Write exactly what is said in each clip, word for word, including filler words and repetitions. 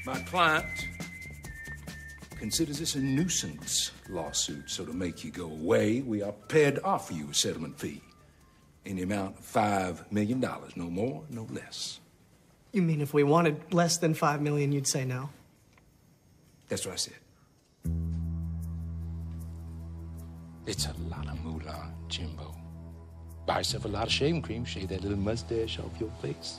My client considers this a nuisance lawsuit, so to make you go away, we are prepared to offer you a settlement fee in the amount of five million dollars, no more, no less. You mean if we wanted less than five million, you'd say no? That's what I said. It's a lot of moolah, Jimbo. Buy yourself a lot of shaving cream, shave that little mustache off your face.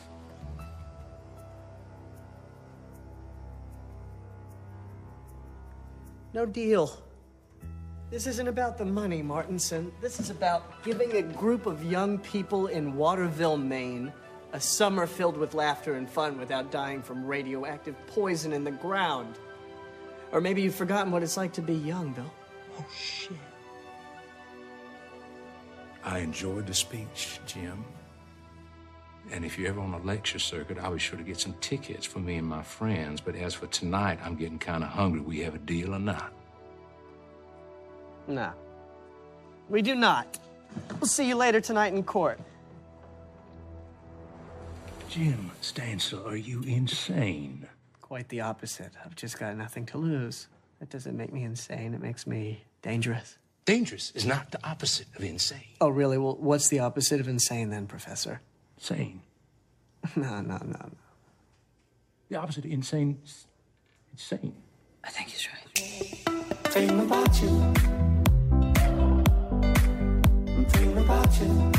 No deal. This isn't about the money, Martinson. This is about giving a group of young people in Waterville, Maine, a summer filled with laughter and fun without dying from radioactive poison in the ground. Or maybe you've forgotten what it's like to be young, Bill. Oh, shit. I enjoyed the speech, Jim. And if you're ever on a lecture circuit, I'll be sure to get some tickets for me and my friends. But as for tonight, I'm getting kind of hungry. We have a deal or not? No. We do not. We'll see you later tonight in court. Jim Stansel, are you insane? Quite the opposite. I've just got nothing to lose. That doesn't make me insane. It makes me dangerous. Dangerous is not the opposite of insane. Oh, really? Well, what's the opposite of insane then, Professor? Sane. No, no, no, no. The opposite of insane is insane. I think he's right. Thinking about you. I'm thinking about you.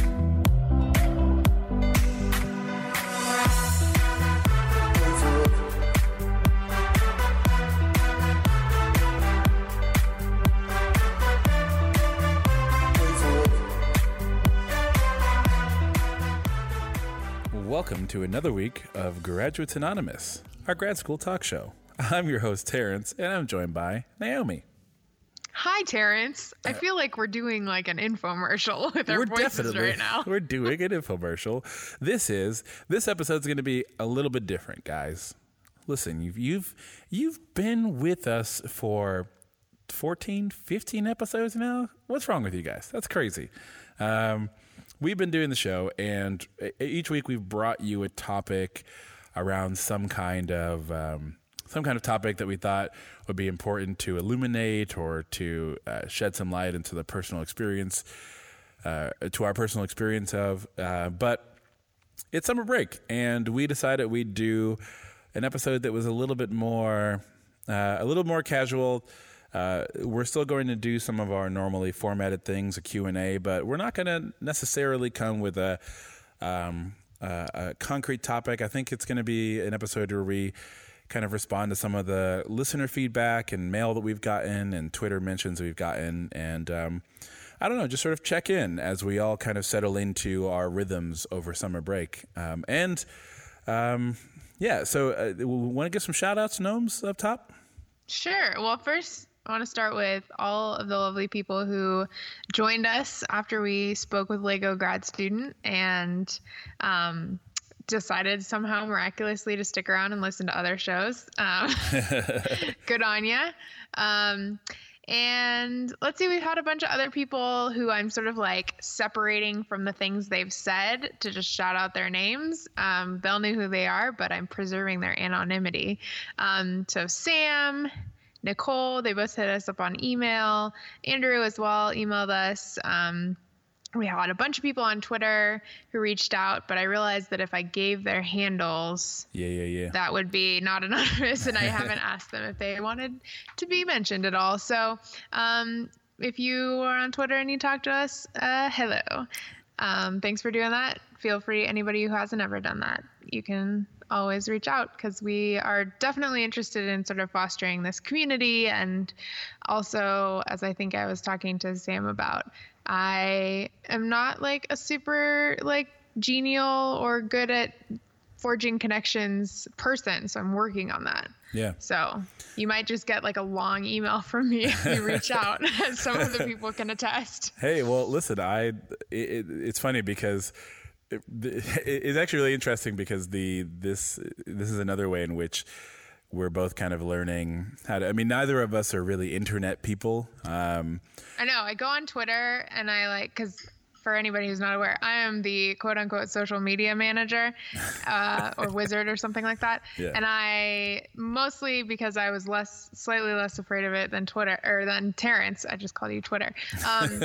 Welcome to another week of Graduates Anonymous, our grad school talk show. I'm your host, Terrence, and I'm joined by Naomi. Hi, Terrence. I feel like we're doing like an infomercial with our we're voices definitely, right now. We're doing an infomercial. This is this episode's going to be a little bit different, guys. Listen, you've you've you've been with us for fourteen, fifteen episodes now. What's wrong with you guys? That's crazy. Um, we've been doing the show, and each week we've brought you a topic around some kind of um, some kind of topic that we thought would be important to illuminate or to uh, shed some light into the personal experience, uh, to our personal experience of. Uh, but it's summer break, and we decided we'd do an episode that was a little bit more, uh, a little more casual. Uh, we're still going to do some of our normally formatted things, a Q and A, but we're not going to necessarily come with a, um, uh, a concrete topic. I think it's going to be an episode where we kind of respond to some of the listener feedback and mail that we've gotten and Twitter mentions that we've gotten. And um, I don't know, just sort of check in as we all kind of settle into our rhythms over summer break. Um, and um, yeah, so uh, we want to give some shout outs, Gnomes, up top? Sure. Well, first, I want to start with all of the lovely people who joined us after we spoke with Lego grad student and um, decided somehow miraculously to stick around and listen to other shows. Um, good on ya. Um, and let's see, we've had a bunch of other people who I'm sort of like separating from the things they've said to just shout out their names. Um, they'll know who they are, but I'm preserving their anonymity. Um, so Sam, Nicole, they both hit us up on email. Andrew as well emailed us. Um, we had a bunch of people on Twitter who reached out, but I realized that if I gave their handles, yeah, yeah, yeah, that would be not anonymous, and I haven't asked them if they wanted to be mentioned at all. So um, if you are on Twitter and you talk to us, uh, hello. Um, thanks for doing that. Feel free, anybody who hasn't ever done that, you can always reach out because we are definitely interested in sort of fostering this community. And also, as I think I was talking to Sam about, I am not like a super like genial or good at forging connections person. So I'm working on that. Yeah. So you might just get like a long email from me if you reach out, as some of the people can attest. Hey, well, listen, I, it, it's funny because it, it's actually really interesting because the, this, this is another way in which we're both kind of learning how to, I mean, neither of us are really internet people. Um, I know. I go on Twitter and I like, cause for anybody who's not aware, I am the quote unquote social media manager uh, or wizard or something like that. Yeah. And I mostly because I was less, slightly less afraid of it than Twitter or than Terrence. I just called you Twitter. Um,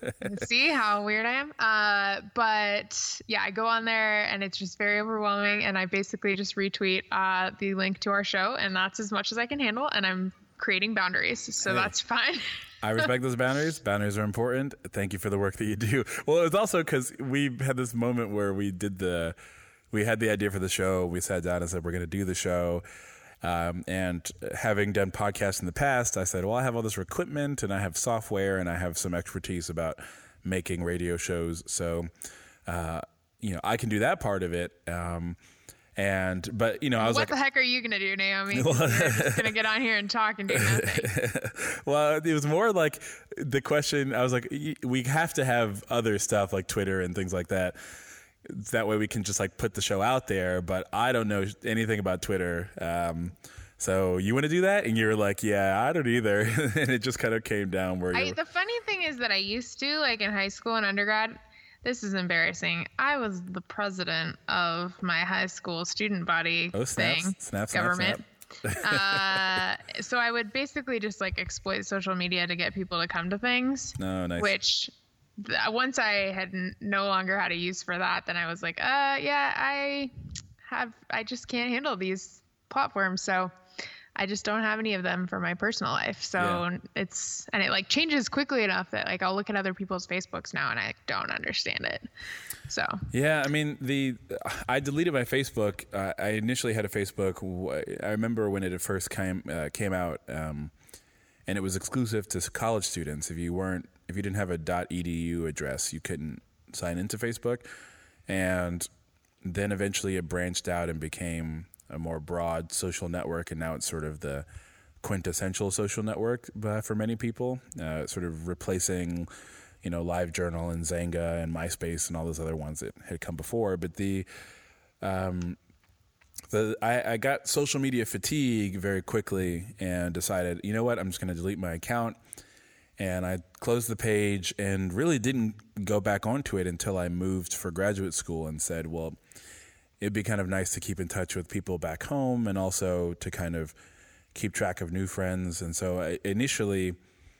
see how weird I am? Uh, but yeah, I go on there and it's just very overwhelming. And I basically just retweet uh, the link to our show, and that's as much as I can handle. And I'm creating boundaries, so hey. That's fine. I respect those boundaries. Boundaries are important. Thank you for the work that you do. Well, it was also because we had this moment where we did the, we had the idea for the show. We sat down and said, we're going to do the show. Um, and having done podcasts in the past, I said, well, I have all this equipment and I have software and I have some expertise about making radio shows. So, uh, you know, I can do that part of it. Um, And, but, you know, I was what like, the heck are you going to do, Naomi? You're just going to get on here and talk and do nothing. Well, it was more like the question. I was like, we have to have other stuff like Twitter and things like that. That way we can just like put the show out there. But I don't know anything about Twitter. Um, so you want to do that? And you're like, yeah, I don't either. And it just kind of came down where I, you're... The funny thing is that I used to, like in high school and undergrad, this is embarrassing. I was the president of my high school student body oh, snaps. thing, Snap, snap, government. snap. uh, so I would basically just like exploit social media to get people to come to things. No, nice. Which th- once I had n- no longer had a use for that, then I was like, uh, yeah, I have, I just can't handle these platforms. So I just don't have any of them for my personal life. So Yeah. it's, and it like changes quickly enough that like I'll look at other people's Facebooks now and I don't understand it. So yeah, I mean, the I deleted my Facebook. Uh, I initially had a Facebook. I remember when it first came uh, came out, um, and it was exclusive to college students. If you weren't, if you didn't have a .edu address, you couldn't sign into Facebook. And then eventually it branched out and became a more broad social network, and now it's sort of the quintessential social network uh, for many people, uh, sort of replacing, you know, LiveJournal and Zanga and MySpace and all those other ones that had come before. But the, um, the I, I got social media fatigue very quickly and decided, you know what, I'm just going to delete my account. And I closed the page and really didn't go back onto it until I moved for graduate school and said, well, it'd be kind of nice to keep in touch with people back home and also to kind of keep track of new friends. And so I, initially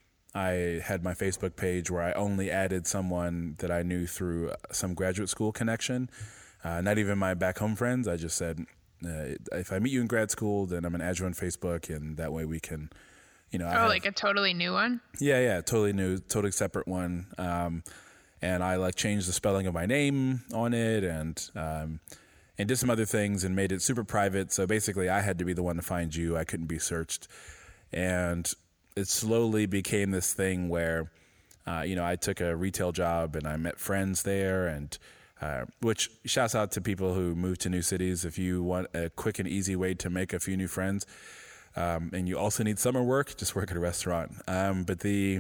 I had my Facebook page where I only added someone that I knew through some graduate school connection, uh, not even my back home friends. I just said, uh, if I meet you in grad school, then I'm going to add you on Facebook, and that way we can, you know. I oh, have, like a totally new one? Yeah, yeah, totally new, totally separate one. Um, and I like changed the spelling of my name on it, and um, and did some other things and made it super private. So basically I had to be the one to find you. I couldn't be searched. And it slowly became this thing where, uh, you know, I took a retail job and I met friends there, and uh, which shouts out to people who move to new cities. If you want a quick and easy way to make a few new friends, um, and you also need summer work, just work at a restaurant. Um, but the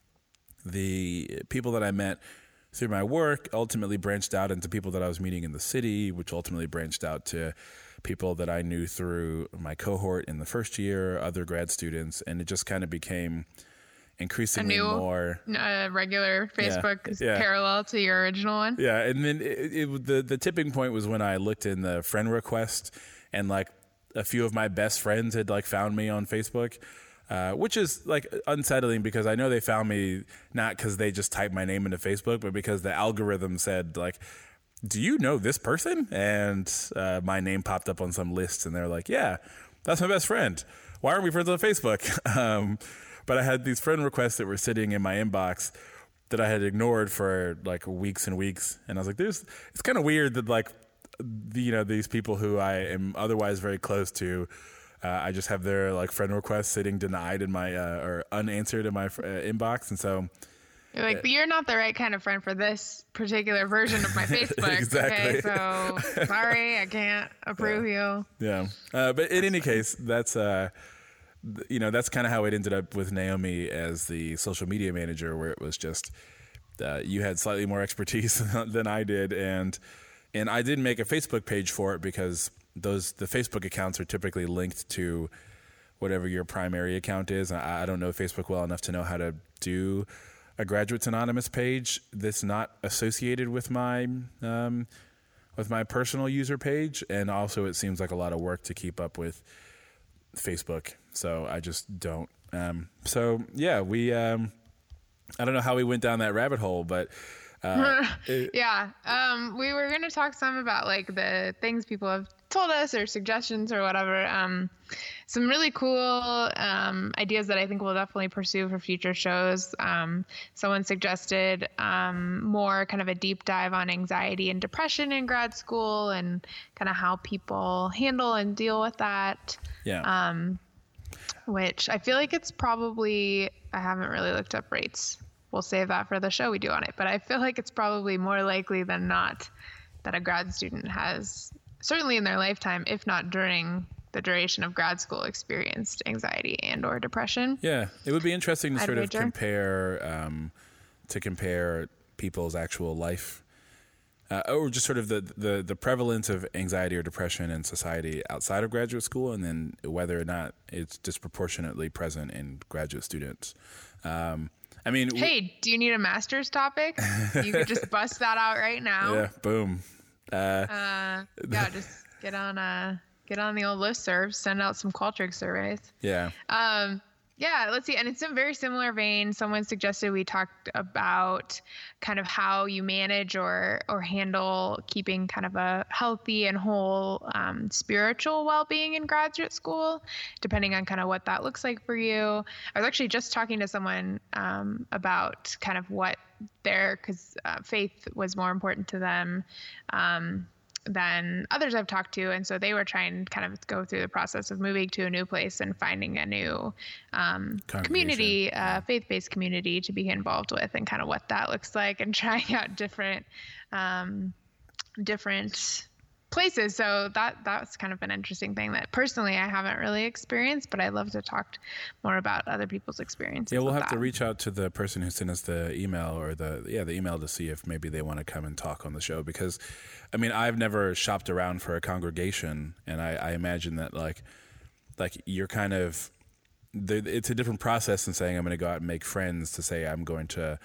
the people that I met through my work ultimately branched out into people that I was meeting in the city, which ultimately branched out to people that I knew through my cohort in the first year, other grad students, and it just kind of became increasingly a new, more uh, regular Facebook yeah, yeah. parallel to your original one. Yeah, and then it, it, the the tipping point was when I looked in the friend request, and like a few of my best friends had like found me on Facebook. Uh, which is like unsettling because I know they found me not because they just typed my name into Facebook, but because the algorithm said like, do you know this person? And uh, my name popped up on some list, and they're like, yeah, that's my best friend. Why aren't we friends on Facebook? Um, but I had these friend requests that were sitting in my inbox that I had ignored for like weeks and weeks. And I was like, there's, it's kind of weird that like, you know, these people who I am otherwise very close to, Uh, I just have their like friend requests sitting denied in my uh, or unanswered in my uh, inbox, and so you're like, you're not the right kind of friend for this particular version of my Facebook. Exactly. Okay, so sorry, I can't approve yeah. you. Yeah, uh, but in any case, that's uh, th- you know that's kind of how it ended up with Naomi as the social media manager, where it was just uh, you had slightly more expertise than I did, and and I didn't make a Facebook page for it because those the Facebook accounts are typically linked to whatever your primary account is. I, I don't know Facebook well enough to know how to do a Graduates Anonymous page that's not associated with my um, with my personal user page, and also it seems like a lot of work to keep up with Facebook. So I just don't. Um, so yeah, we. Um, I don't know how we went down that rabbit hole, but. Uh, it, yeah, um, we were going to talk some about like the things people have told us or suggestions or whatever. Um, some really cool um, ideas that I think we'll definitely pursue for future shows. Um, someone suggested um, more kind of a deep dive on anxiety and depression in grad school and kind of how people handle and deal with that. Yeah. Um, which I feel like it's probably, I haven't really looked up rates. We'll save that for the show we do on it. But I feel like it's probably more likely than not that a grad student has, certainly in their lifetime, if not during the duration of grad school, experienced anxiety and or depression. Yeah, it would be interesting to I'd sort of wager. compare um, to compare people's actual life, uh, or just sort of the, the the prevalence of anxiety or depression in society outside of graduate school, and then whether or not it's disproportionately present in graduate students. Um, I mean, hey, do you need a master's topic? You could just bust that out right now. Yeah, boom. Uh, uh, yeah, just get on uh get on the old listserv, send out some Qualtrics surveys. Yeah. Um, yeah, let's see. And it's in a very similar vein. Someone suggested we talked about kind of how you manage or or handle keeping kind of a healthy and whole um, spiritual well-being in graduate school, depending on kind of what that looks like for you. I was actually just talking to someone um, about kind of what their, because uh, faith was more important to them um, than others I've talked to. And so they were trying to kind of go through the process of moving to a new place and finding a new um, community, uh, faith-based community to be involved with, and kind of what that looks like, and trying out different, um, different places. So that, that's kind of an interesting thing that personally I haven't really experienced, but I'd love to talk more about other people's experiences. Yeah, we'll have that. to reach out to the person who sent us the email or the, yeah, the email to see if maybe they want to come and talk on the show, because I mean, I've never shopped around for a congregation, and I, I imagine that like, like you're kind of, it's a different process than saying I'm going to go out and make friends to say I'm going to,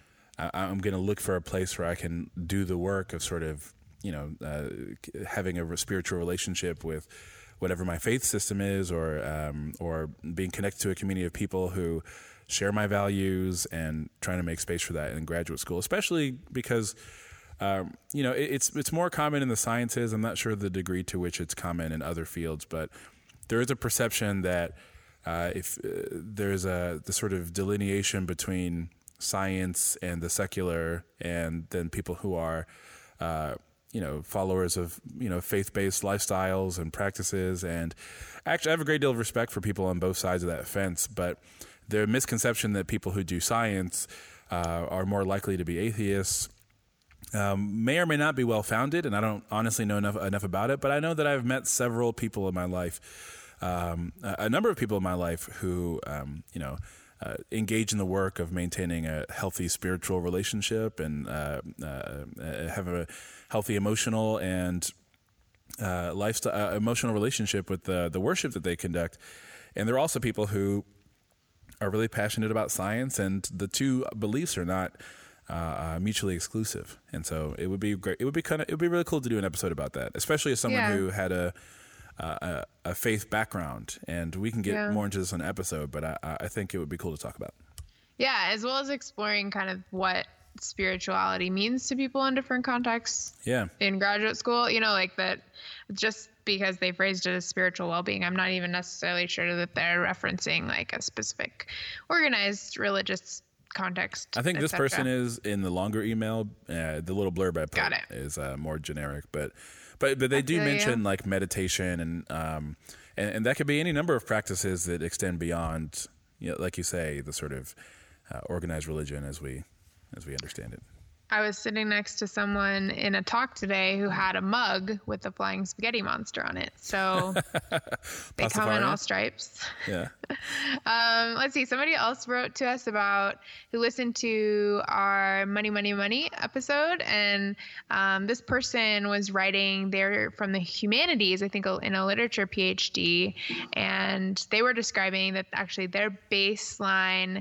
I'm going to look for a place where I can do the work of sort of, you know, uh, having a spiritual relationship with whatever my faith system is, or um, or being connected to a community of people who share my values, and trying to make space for that in graduate school, especially because, um, you know, it, it's it's more common in the sciences. I'm not sure the degree to which it's common in other fields, but there is a perception that uh, if uh, there's a the sort of delineation between science and the secular, and then people who are uh, you know, followers of, you know, faith-based lifestyles and practices. And actually, I have a great deal of respect for people on both sides of that fence, but the misconception that people who do science uh, are more likely to be atheists um, may or may not be well-founded, and I don't honestly know enough, enough about it, but I know that I've met several people in my life, um, a, a number of people in my life who, um, you know, Uh, engage in the work of maintaining a healthy spiritual relationship, and uh, uh, have a healthy emotional and uh, lifestyle, uh, emotional relationship with the the worship that they conduct. And there are also people who are really passionate about science, and the two beliefs are not uh, uh, mutually exclusive. And so it would be great. It would be kind of it would be really cool to do an episode about that, especially as someone yeah. who had a Uh, a, a faith background, and we can get yeah. more into this on an episode, but I, I think it would be cool to talk about. Yeah, as well as exploring kind of what spirituality means to people in different contexts. Yeah. In graduate school, you know, like that, just because they phrased it as spiritual well-being, I'm not even necessarily sure that they're referencing like a specific organized religious context. I think this et cetera. person is in the longer email. Uh, the little blurb I put Got it. is uh, more generic, but but but they I do feel mention you. like meditation, and um and, and that could be any number of practices that extend beyond, you know, like you say, the sort of uh, organized religion as we as we understand it. I was sitting next to someone in a talk today who had a mug with the flying spaghetti monster on it. So they come in all stripes. Yeah. um, let's see. Somebody else wrote to us about who listened to our Money, Money, Money episode. And um, this person was writing, they're from the humanities, I think in a literature PhD. And they were describing that actually their baseline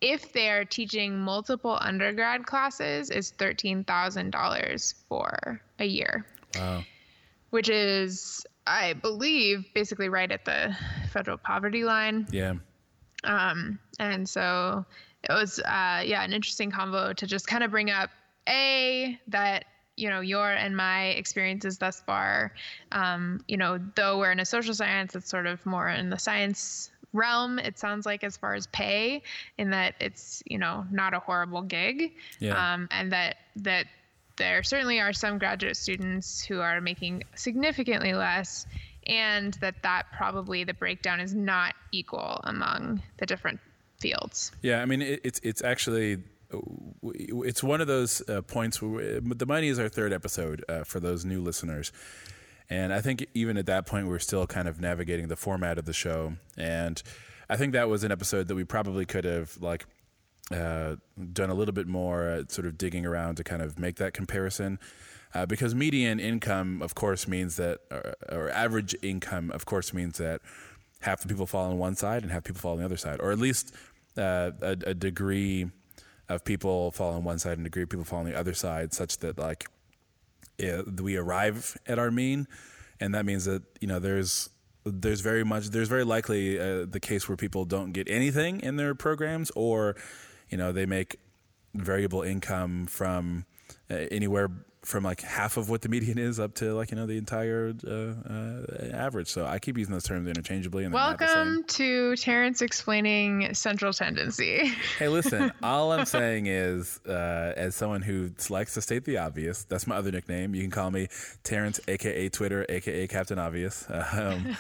if they are teaching multiple undergrad classes, is thirteen thousand dollars for a year. Wow. Which is, I believe, basically right at the federal poverty line. Yeah. Um, and so it was, uh, yeah, an interesting convo to just kind of bring up, A, that, you know, your and my experiences thus far, um, you know, though we're in a social science, it's sort of more in the science realm, it sounds like, as far as pay, in that it's, you know, not a horrible gig. Yeah. Um, and that, that there certainly are some graduate students who are making significantly less, and that that probably the breakdown is not equal among the different fields. Yeah. I mean, it, it's, it's actually, it's one of those uh, points where The Money is our third episode uh, for those new listeners. And I think even at that point, we're still kind of navigating the format of the show. And I think that was an episode that we probably could have like uh, done a little bit more uh, sort of digging around to kind of make that comparison. Uh, because median income, of course, means that, or, or average income, of course, means that half the people fall on one side and half people fall on the other side. Or at least uh, a, a degree of people fall on one side and a degree of people fall on the other side, such that like, Yeah, we arrive at our mean, and that means that, you know, there's there's very much there's very likely uh, the case where people don't get anything in their programs, or, you know, they make variable income from uh, anywhere from like half of what the median is up to like, you know, the entire uh, uh, average. So I keep using those terms interchangeably. And welcome to Terrence explaining central tendency. Hey, listen, all I'm saying is, uh, as someone who likes to state the obvious, that's my other nickname. You can call me Terrence, A K A Twitter, A K A Captain Obvious. Um,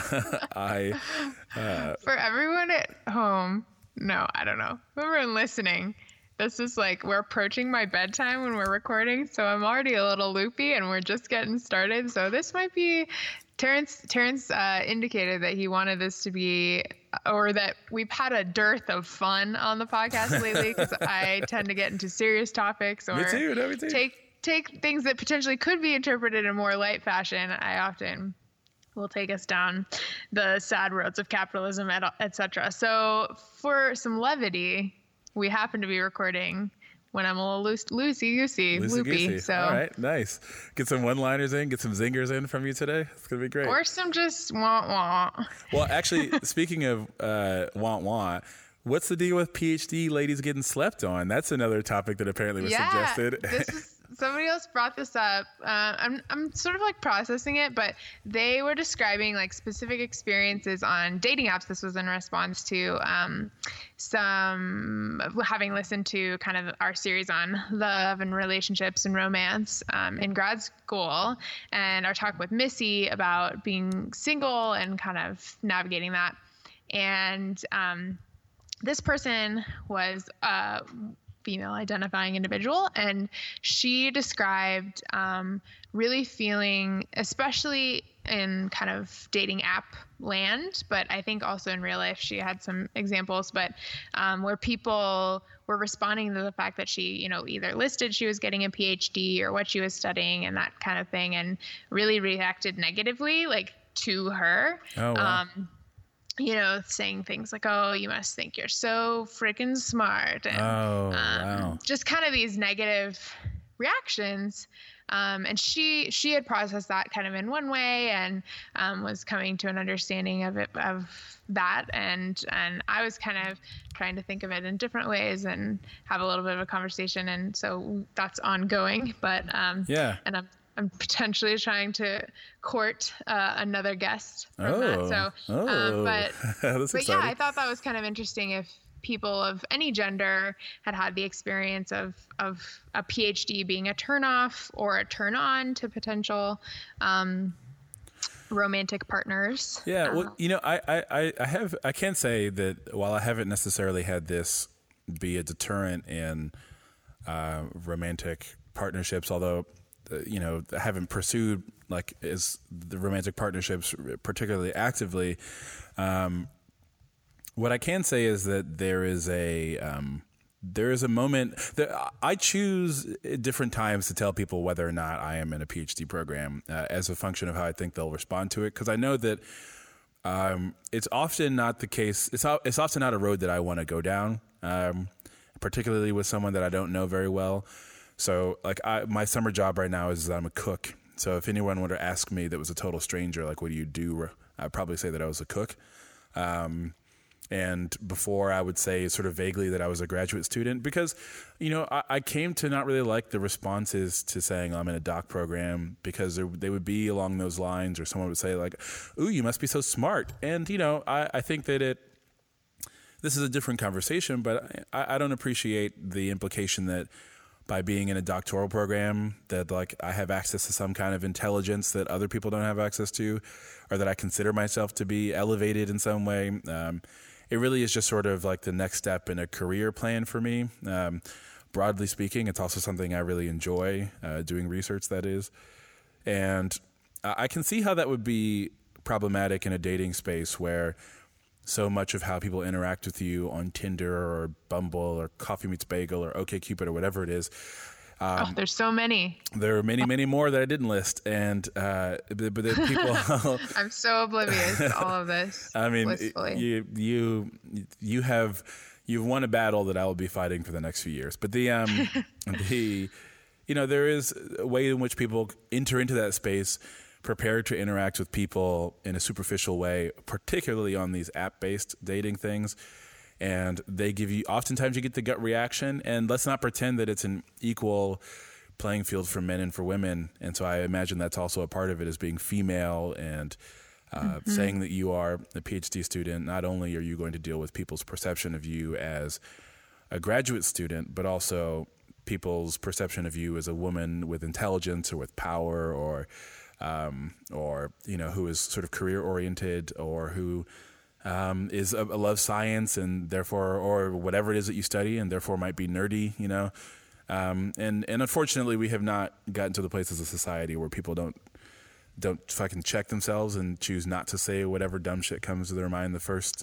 I uh, For everyone at home, no, I don't know. Everyone listening, this is like, we're approaching my bedtime when we're recording, so I'm already a little loopy and we're just getting started. So this might be, Terrence, Terrence uh, indicated that he wanted this to be, or that we've had a dearth of fun on the podcast lately, because I tend to get into serious topics or me too, no, me too. take take things that potentially could be interpreted in more light fashion. I often will take us down the sad roads of capitalism, et cetera. So for some levity, we happen to be recording when I'm a little loose, loosey-goosey, loopy. So. All right, nice. Get some one-liners in, get some zingers in from you today. It's going to be great. Or some just wah-wah. Well, actually, speaking of uh, wah-wah, what's the deal with PhD ladies getting slept on? That's another topic that apparently was yeah, suggested. This is, somebody else brought this up. Uh, I'm I'm sort of like processing it, but they were describing like specific experiences on dating apps. This was in response to um, some having listened to kind of our series on love and relationships and romance um, in grad school, and our talk with Missy about being single and kind of navigating that. And um, this person was uh, female identifying individual, and she described um, really feeling, especially in kind of dating app land, but I think also in real life she had some examples, but um, where people were responding to the fact that she, you know, either listed she was getting a PhD or what she was studying and that kind of thing, and really reacted negatively, like, to her. Oh, wow. Um, you know, saying things like, oh, you must think you're so freaking smart. And, oh, um, wow. Just kind of these negative reactions. Um, and she she had processed that kind of in one way and um, was coming to an understanding of it, of that. And, and I was kind of trying to think of it in different ways and have a little bit of a conversation. And so that's ongoing. But um, yeah. And I'm I'm potentially trying to court uh, another guest from oh. that. So, oh. um, but, That's but exciting. yeah, I thought that was kind of interesting if people of any gender had had the experience of, of a PhD being a turnoff or a turn on to potential um, romantic partners. Yeah. Well, Uh, you know, I, I, I have, I can't say that while I haven't necessarily had this be a deterrent in uh, romantic partnerships, although, uh, you know, I haven't pursued like is the romantic partnerships particularly actively. Um, what I can say is that there is a, um, there is a moment that I choose at different times to tell people whether or not I am in a PhD program uh, as a function of how I think they'll respond to it. Cause I know that, Um, it's often not the case. It's it's often not a road that I want to go down, um, particularly with someone that I don't know very well. So, like, I, my summer job right now is that I'm a cook. So, if anyone were to ask me that was a total stranger, like, what do you do? I'd probably say that I was a cook. Um, and before, I would say sort of vaguely that I was a graduate student because, you know, I, I came to not really like the responses to saying I'm in a doc program because there, they would be along those lines, or someone would say like, "Ooh, you must be so smart." And, you know, I, I think that it, this is a different conversation, but I, I don't appreciate the implication that by being in a doctoral program that like I have access to some kind of intelligence that other people don't have access to, or that I consider myself to be elevated in some way. Um, It really is just sort of like the next step in a career plan for me. Um, broadly speaking, it's also something I really enjoy, uh, doing research, that is. And I can see how that would be problematic in a dating space where so much of how people interact with you on Tinder or Bumble or Coffee Meets Bagel or OkCupid or whatever it is. Um, oh, there's so many. There are many, many more that I didn't list, and uh, but, but the people. I'm so oblivious to all of this. I mean, blissfully. you you you have you've won a battle that I will be fighting for the next few years. But the um the you know there is a way in which people enter into that space prepared to interact with people in a superficial way, particularly on these app-based dating things. And they give you, oftentimes you get the gut reaction, and let's not pretend that it's an equal playing field for men and for women. And so I imagine that's also a part of it, is being female and uh, mm-hmm. saying that you are a PhD student. Not only are you going to deal with people's perception of you as a graduate student, but also people's perception of you as a woman with intelligence or with power, or, um, or, you know, who is sort of career oriented, or who Um, is a, a love science and therefore, or whatever it is that you study, and therefore might be nerdy, you know. Um, and and unfortunately, we have not gotten to the place as a society where people don't don't fucking check themselves and choose not to say whatever dumb shit comes to their mind the first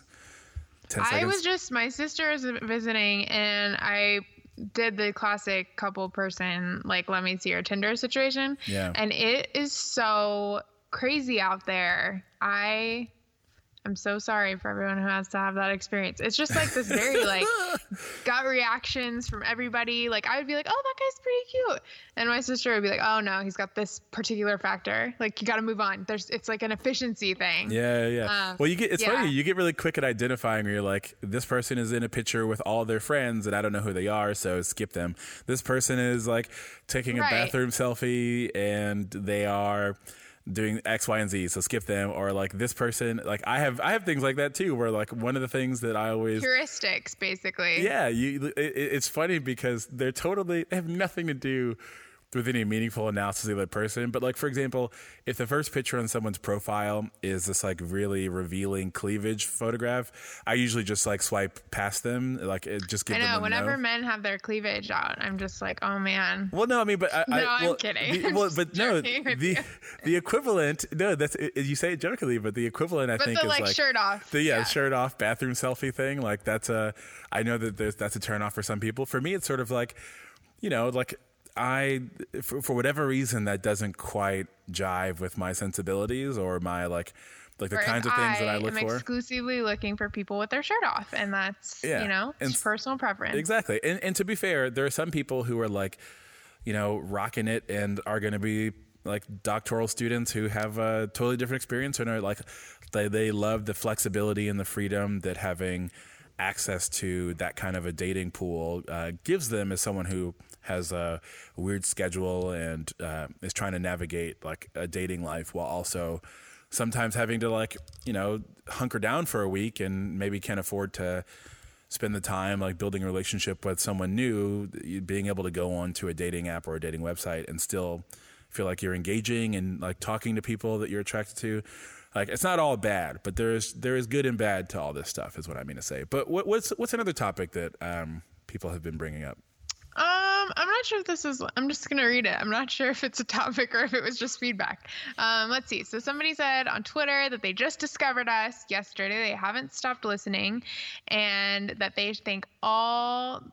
ten seconds. I was just, my sister was visiting, and I did the classic couple person, like, let me see your Tinder situation. Yeah. And it is so crazy out there. I... I'm so sorry for everyone who has to have that experience. It's just like this very like gut reactions from everybody. Like I would be like, oh, that guy's pretty cute. And my sister would be like, oh no, he's got this particular factor. Like you got to move on. There's, it's like an efficiency thing. Yeah. Yeah. Uh, well, you get, it's yeah. funny. You get really quick at identifying where you're like, this person is in a picture with all their friends and I don't know who they are, so skip them. This person is like taking a right. bathroom selfie and they are doing X, Y, and Z, so skip them. Or like this person, like I have, I have things like that too, where like one of the things that I always heuristics, basically. Yeah, you. It, it's funny because they're totally they have nothing to do with any meaningful analysis of that person. But like, for example, if the first picture on someone's profile is this like really revealing cleavage photograph, I usually just like swipe past them, like it just give I know, them a whenever no. men have their cleavage out, I'm just like, oh man. Well, no, I mean, but I, no, I, I'm well, kidding. The, I'm well, but no, the you. the equivalent, no, that's you say it jokingly, but the equivalent, I but think, the, is like, like shirt off. The yeah, yeah, shirt off bathroom selfie thing. Like that's a, I know that there's that's a turn off for some people. For me, it's sort of like, you know, like. I, for, for whatever reason, that doesn't quite jive with my sensibilities or my like, like the Whereas kinds of things I that I look am for. Exclusively looking for people with their shirt off, and that's yeah. you know, it's and, personal preference. Exactly, and and to be fair, there are some people who are like, you know, rocking it and are going to be like doctoral students who have a totally different experience and are like, they they love the flexibility and the freedom that having access to that kind of a dating pool uh, gives them as someone who has a weird schedule and uh, is trying to navigate like a dating life while also sometimes having to like, you know, hunker down for a week and maybe can't afford to spend the time like building a relationship with someone new, being able to go on to a dating app or a dating website and still feel like you're engaging and like talking to people that you're attracted to. Like it's not all bad, but there is there is good and bad to all this stuff, is what I mean to say. But what, what's what's another topic that um, people have been bringing up? Um, I'm not sure if this is, I'm just going to read it. I'm not sure if it's a topic or if it was just feedback. Um, let's see. So somebody said on Twitter that they just discovered us yesterday. They haven't stopped listening, and that they think all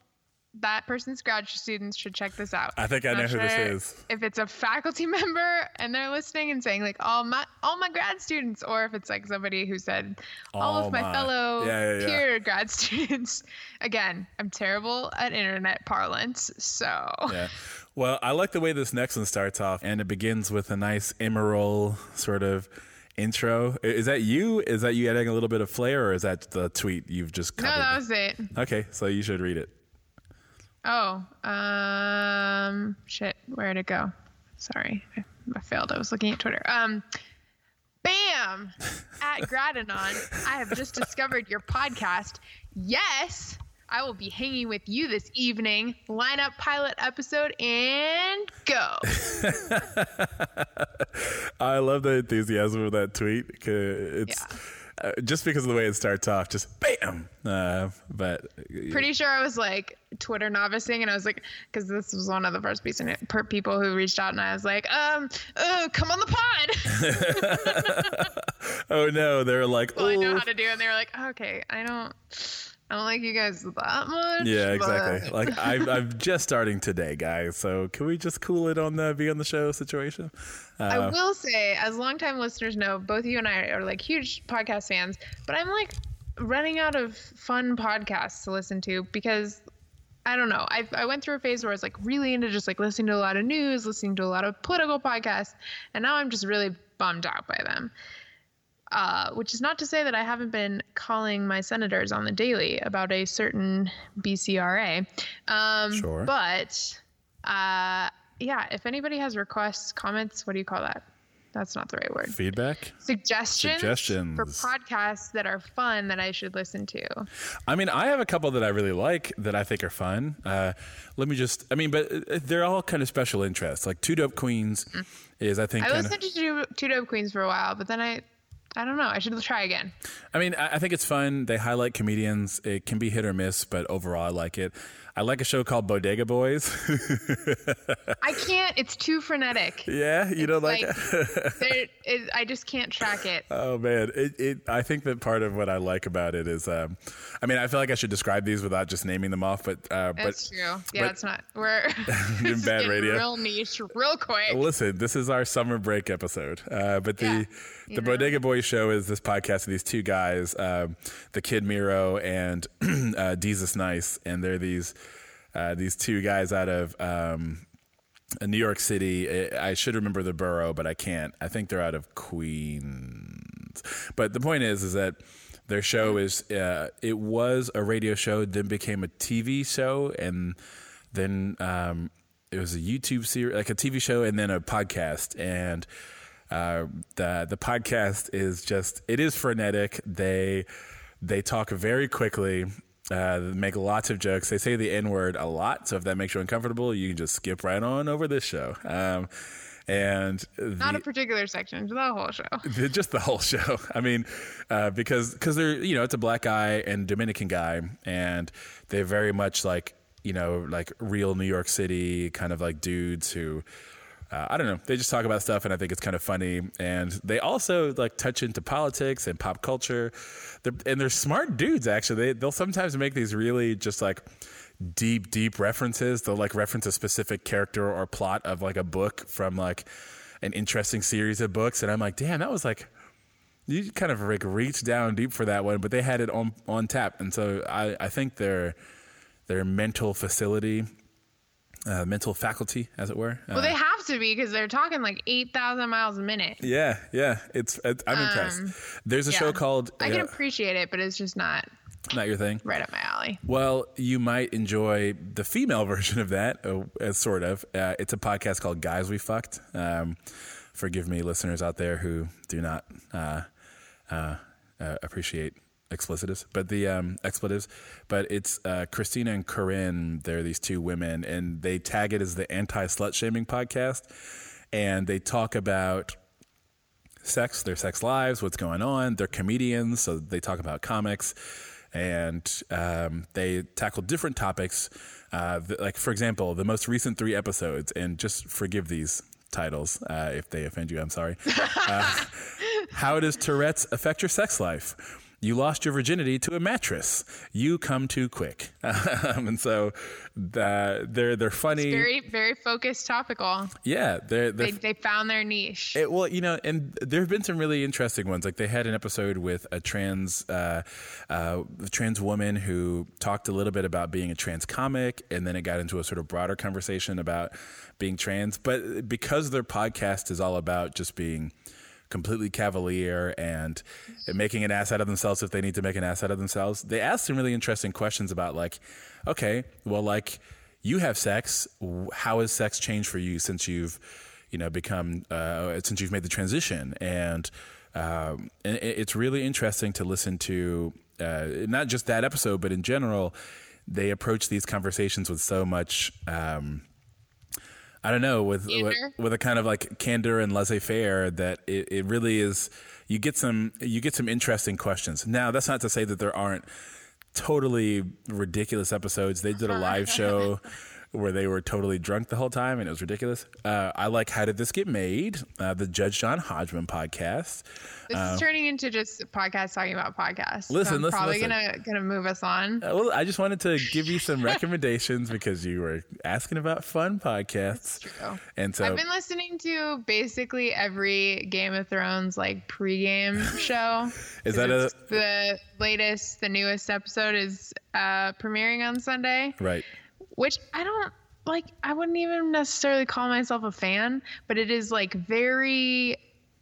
that person's grad students should check this out. I think I know Not who this sure is. If it's a faculty member and they're listening and saying like all my all my grad students, or if it's like somebody who said all, All of my, my- fellow Yeah, yeah, yeah. peer grad students. Again, I'm terrible at internet parlance, so Yeah. Well, I like the way this next one starts off, and it begins with a nice Emerald sort of intro. I- Is that you? Is that you adding a little bit of flair, or is that the tweet you've just covered? no, that was it. Okay, so you should read it. Oh, um, shit, where'd it go? Sorry, I, I failed. I was looking at Twitter. Um, bam! At Gradanon, I have just discovered your podcast. Yes, I will be hanging with you this evening. Line up pilot episode and go. I love the enthusiasm of that tweet. 'Cause It's Yeah. uh, just because of the way it starts off, just bam. Uh, but Pretty sure I was like Twitter novicing, and I was like, because this was one of the first piece per people who reached out, and I was like, um, uh, come on the pod. oh no, they're like, Well, I know "Ooh." how to do it, and they were like, okay, I don't, I don't like you guys that much. Yeah, exactly. but- Like I'm, I'm just starting today, guys. So can we just cool it on the be on the show situation? I Uh, will say, as longtime listeners know, both you and I are like huge podcast fans, but I'm like running out of fun podcasts to listen to because I don't know. I I went through a phase where I was like really into just like listening to a lot of news, listening to a lot of political podcasts, and now I'm just really bummed out by them. Uh, which is not to say that I haven't been calling my senators on the daily about a certain B C R A. Um, Sure. But uh, yeah, if anybody has requests, comments, what do you call that? That's not the right word. feedback. Suggestions, Suggestions. for podcasts that are fun that I should listen to. I mean, I have a couple that I really like that I think are fun. Uh, let me just, I mean, but uh, they're all kind of special interests. Like Two Dope Queens is, I think, I kind of. listened to Two, Two Dope Queens for a while, but then I, I don't know. I should try again. I mean, I I think it's fun. They highlight comedians. It can be hit or miss, but overall, I like it. I like a show called Bodega Boys. I can't. It's too frenetic. yeah, you don't like, Like, it? there is, I just can't track it. Oh man, it, it. I think that part of what I like about it is, um, I mean, I feel like I should describe these without just naming them off, but uh, That's but true. Yeah, but- it's not. We're Doing it's bad getting radio. real niche, real quick. listen, this is our summer break episode. Uh, but the Yeah, the you know. Bodega Boys show is this podcast of these two guys, um, the Kid Miro and uh, Jesus Nice, and they're these uh, these two guys out of um, New York City. I I should remember the borough, but I can't. I think they're out of Queens. But the point is, is that their show is uh, it was a radio show, then became a T V show, and then um, it was a YouTube series, like a T V show, and then a podcast. And uh, the the podcast is just it is frenetic. They they talk very quickly. Uh, they make lots of jokes. They say the N word a lot, so if that makes you uncomfortable, you can just skip right on over this show. Um, and Not the- a particular section, the whole show. the- just the whole show. I mean, uh, because because they're you know it's a black guy and Dominican guy, and they're very much like you know like real New York City kind of like dudes who. Uh, I don't know. They just talk about stuff, and I think it's kind of funny. And they also like touch into politics and pop culture. They're, and they're smart dudes. Actually, they they'll sometimes make these really just like deep, deep references. They'll like reference a specific character or plot of like a book from like an interesting series of books, and I'm like, damn, that was like you kind of like reached down deep for that one. But they had it on on tap, and so I I think their their mental facility. Uh, mental faculty, as it were. Uh, Well, they have to be because they're talking like eight thousand miles a minute. Yeah, yeah, it's, it's I'm impressed. There's a Yeah. show called I can uh, appreciate it, but it's just not not your thing. right up my alley. Well, you might enjoy the female version of that, uh, uh, sort of. Uh, it's a podcast called Guys We Fucked. Um, forgive me, listeners out there who do not uh, uh, uh, appreciate explicitives, but the um, expletives. But it's uh, Christina and Corinne. They're these two women, and they tag it as the anti-slut shaming podcast, and they talk about sex, their sex lives, what's going on. They're comedians, so they talk about comics, and um, they tackle different topics. Uh, th- like, for example, the most recent three episodes, and just forgive these titles uh, if they offend you, I'm sorry. Uh, how does Tourette's affect your sex life? you lost your virginity to a mattress. You come too quick. Um, and so the, they're they're funny. It's very very focused, topical. Yeah, they're, they're they they found their niche. It, well, you know, and there have been some really interesting ones. Like they had an episode with a trans uh, uh, trans woman who talked a little bit about being a trans comic, and then it got into a sort of broader conversation about being trans. But because their podcast is all about just being completely cavalier and making an ass out of themselves if they need to make an ass out of themselves, they asked some really interesting questions about like, okay, well, like you have sex. How has sex changed for you since you've, you know, become, uh, since you've made the transition? And, um, and it's really interesting to listen to, uh, not just that episode, but in general, they approach these conversations with so much, um, I don't know, with, with with a kind of like candor and laissez-faire that it, it really is. You get some you get some interesting questions. Now, that's not to say that there aren't totally ridiculous episodes. They did a live show where they were totally drunk the whole time, and it was ridiculous. Uh, I like How Did This Get Made? Uh, the Judge John Hodgman podcast. This uh, is turning into just a podcast talking about podcasts. Listen, so I'm listen, probably listen. gonna gonna move us on. Uh, well, I just wanted to give you some recommendations because you were asking about fun podcasts. That's true. And so I've been listening to basically every Game of Thrones like pregame show. Is that a the latest, the newest episode is uh, premiering on Sunday. Right. Which I don't like. I wouldn't even necessarily call myself a fan, but it is like very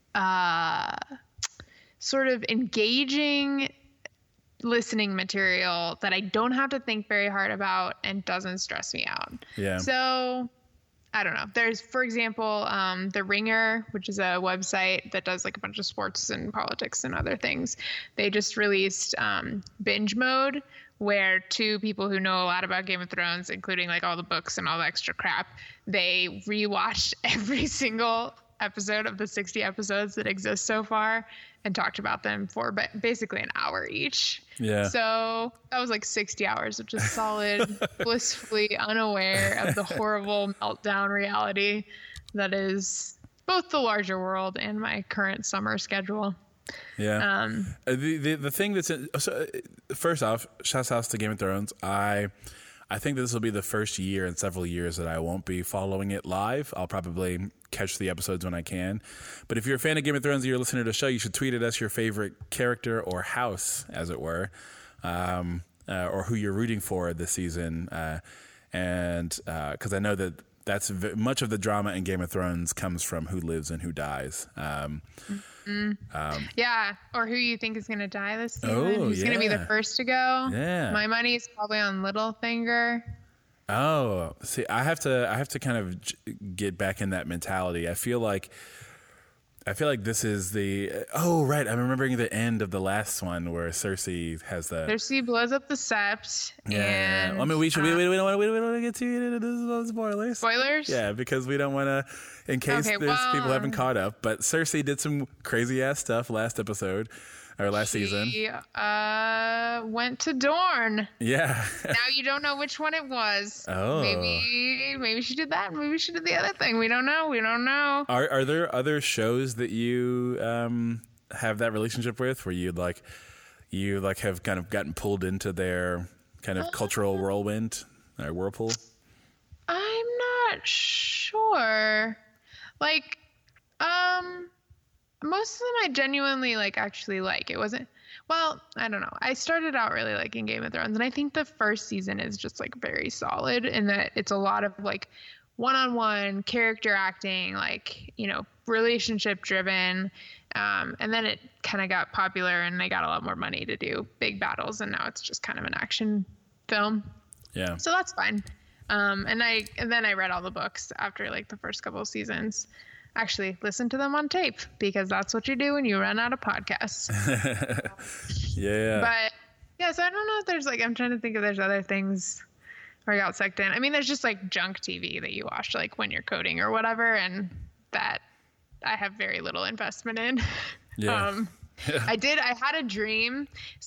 uh, sort of engaging listening material that I don't have to think very hard about and doesn't stress me out. Yeah. So I don't know. There's, for example, um, The Ringer, which is a website that does like a bunch of sports and politics and other things. They just released um, Binge Mode, where two people who know a lot about Game of Thrones, including like all the books and all the extra crap, they rewatched every single episode of the sixty episodes that exist so far and talked about them for ba- basically an hour each. Yeah. So that was like sixty hours of just solid, blissfully unaware of the horrible meltdown reality that is both the larger world and my current summer schedule. Yeah. Um, Uh, the, the the thing that's in, so uh, first off, shouts out to Game of Thrones. I I think this will be the first year in several years that I won't be following it live. I'll probably catch the episodes when I can. But if you're a fan of Game of Thrones and you're listening to the show, you should tweet at us your favorite character or house, as it were, um, uh, or who you're rooting for this season. Uh, and because uh, I know that that's v- much of the drama in Game of Thrones comes from who lives and who dies. Um, mm-hmm. um, yeah, or who you think is going to die this season. Oh, Who's yeah. going to be the first to go? Yeah. My money is probably on Littlefinger. Oh, see, I have to, I have to kind of j- get back in that mentality. I feel like, I feel like this is the. Oh, right. I'm remembering the end of the last one where Cersei has the. Cersei blows up the Sept. Yeah. And, I mean, we should. um, we, we, we don't want. We don't want to get too into spoilers. Spoilers. Yeah, because we don't want to, in case Okay, there's well, people haven't caught up. But Cersei did some crazy ass stuff last episode. Or last she, season. uh, went to Dorne. Yeah. Now you don't know which one it was. Oh. Maybe maybe she did that. Maybe she did the other thing. We don't know. We don't know. Are are there other shows that you um, have that relationship with, where you like you like have kind of gotten pulled into their kind of Uh, cultural whirlwind or whirlpool? I'm not sure. Like, um. Most of them I genuinely like actually like. It wasn't, well, I don't know. I started out really liking Game of Thrones, and I think the first season is just like very solid in that it's a lot of like one-on-one character acting, like, you know, relationship driven. Um, and then it kind of got popular and they got a lot more money to do big battles, and now it's just kind of an action film. Yeah. So that's fine. Um, and I and then I read all the books after like the first couple of seasons. Actually, listen to them on tape, because that's what you do when you run out of podcasts. Yeah. But yeah, so I don't know if there's like, I'm trying to think if there's other things where I got sucked in. I mean, there's just like junk T V that you watch like when you're coding or whatever, and that I have very little investment in. Yeah. Um, I did. I had a dream.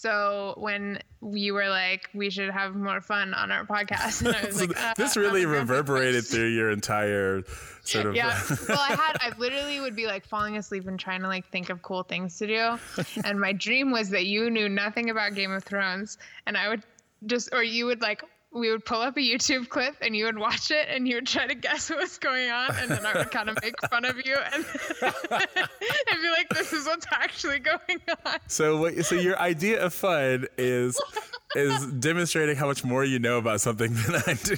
So when you were like, we should have more fun on our podcast, and I was So like, uh, this really I'm gonna go reverberated first. through your entire sort of. Yeah. Well, I had, I literally would be like falling asleep and trying to like think of cool things to do. And my dream was that you knew nothing about Game of Thrones, and I would just, or you would like, we would pull up a YouTube clip and you would watch it and you would try to guess what was going on. And then I would kind of make fun of you and, and be like, this is what's actually going on. So what? So your idea of fun is is demonstrating how much more you know about something than I do,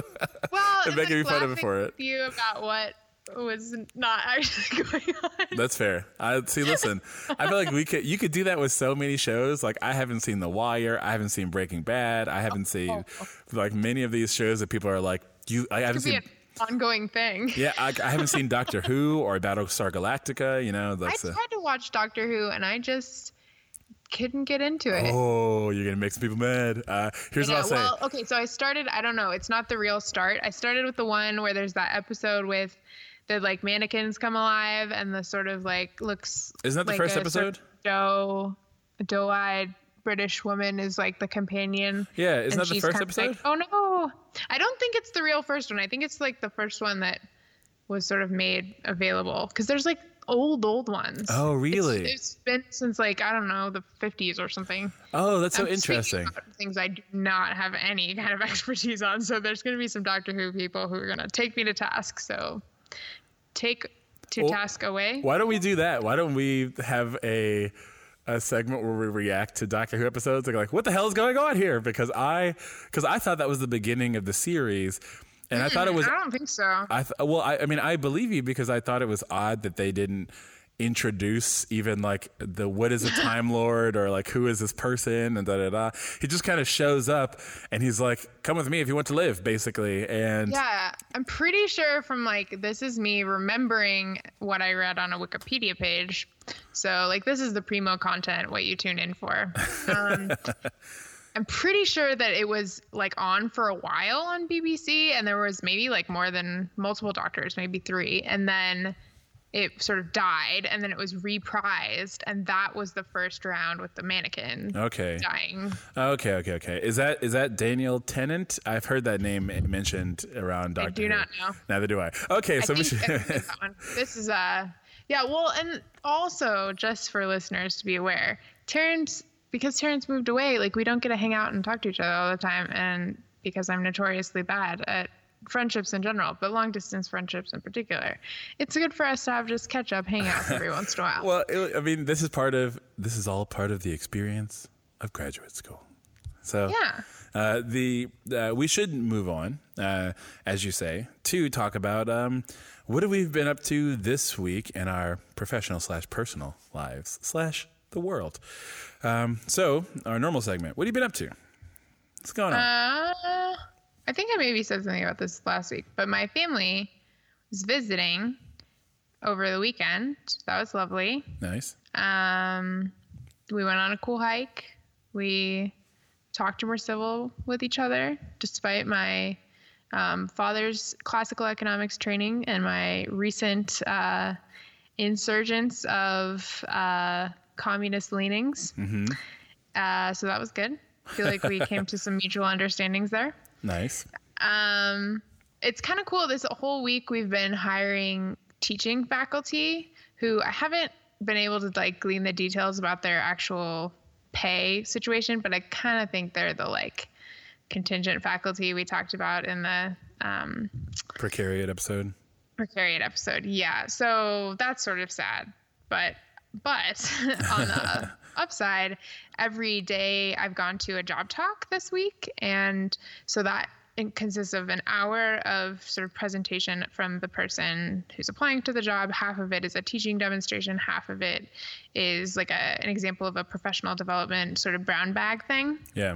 Well, and making me like fun of it laughing for it. with you about what was not actually going on. That's fair. I see. Listen, I feel like we could. You could do that with so many shows. Like I haven't seen The Wire. I haven't seen Breaking Bad. I haven't seen like many of these shows that people are like, you. I haven't It could be seen. an ongoing thing. Yeah, I, I haven't seen Doctor Who or Battlestar Galactica. You know, I that's. a, tried to watch Doctor Who and I just couldn't get into it. oh, you're gonna make some people mad. Uh, here's Yeah, what I'll say. well, okay, so I started, I don't know, it's not the real start. I started with the one where there's that episode with the like mannequins come alive and the sort of like looks Isn't that the like first a sort episode? of doe, a doe-eyed British woman is like the companion. Yeah, isn't and that the she's first kind of like, episode? oh no. I don't think it's the real first one. I think it's like the first one that was sort of made available because there's like old old ones. Oh, really? It's, it's been since like I don't know the fifties or something. Oh, that's so I'm speaking interesting. about things I do not have any kind of expertise on. So there's going to be some Doctor Who people who are going to take me to task. So take to Well, task away. Why don't we do that? Why don't we have a a segment where we react to Doctor Who episodes? Like, like what the hell is going on here? Because I because I thought that was the beginning of the series, and I thought it was. I don't think so. I th- well, I, I mean, I believe you because I thought it was odd that they didn't introduce even like the what is a Time Lord or like who is this person and da da da. He just kind of shows up and he's like, "Come with me if you want to live," basically. And Yeah, I'm pretty sure from like this is me remembering what I read on a Wikipedia page. So like this is the primo content, what you tune in for. Um, I'm pretty sure that it was like on for a while on B B C, and there was maybe like more than multiple doctors, maybe three, and then it sort of died, and then it was reprised, and that was the first round with the mannequin okay. dying. Okay, okay, okay. Is that is that Daniel Tennant? I've heard that name mentioned around Doctor I do Who. not know. Neither do I. Okay, I so we think should. I think it's that one. This is uh yeah, well, and also just for listeners to be aware, Terrence, because Terrence moved away, like we don't get to hang out and talk to each other all the time, and because I'm notoriously bad at friendships in general, but long distance friendships in particular, it's good for us to have just catch up, hang out every once in a while. Well, it, I mean, this is part of this is all part of the experience of graduate school. So Yeah. uh, the uh, we should move on, uh, as you say, to talk about um, what have we been up to this week in our professional slash personal lives slash the world. Um, so our normal segment. What have you been up to? What's going on? Uh, I think I maybe said something about this last week, but my family was visiting over the weekend. That was lovely. Nice. Um, we went on a cool hike. We talked and were civil with each other, despite my um, father's classical economics training and my recent uh, insurgence of uh, communist leanings. Mm-hmm. Uh, so that was good. I feel like we came to some mutual understandings there. Nice. Um, it's kind of cool. This whole week we've been hiring teaching faculty who I haven't been able to like glean the details about their actual pay situation, but I kind of think they're the like contingent faculty we talked about in the um, Precariat episode. Precariat episode. Yeah. So that's sort of sad, but but on the upside, every day I've gone to a job talk this week, and so that it consists of an hour of sort of presentation from the person who's applying to the job. Half of it is a teaching demonstration. Half of it is like a, an example of a professional development sort of brown bag thing. Yeah.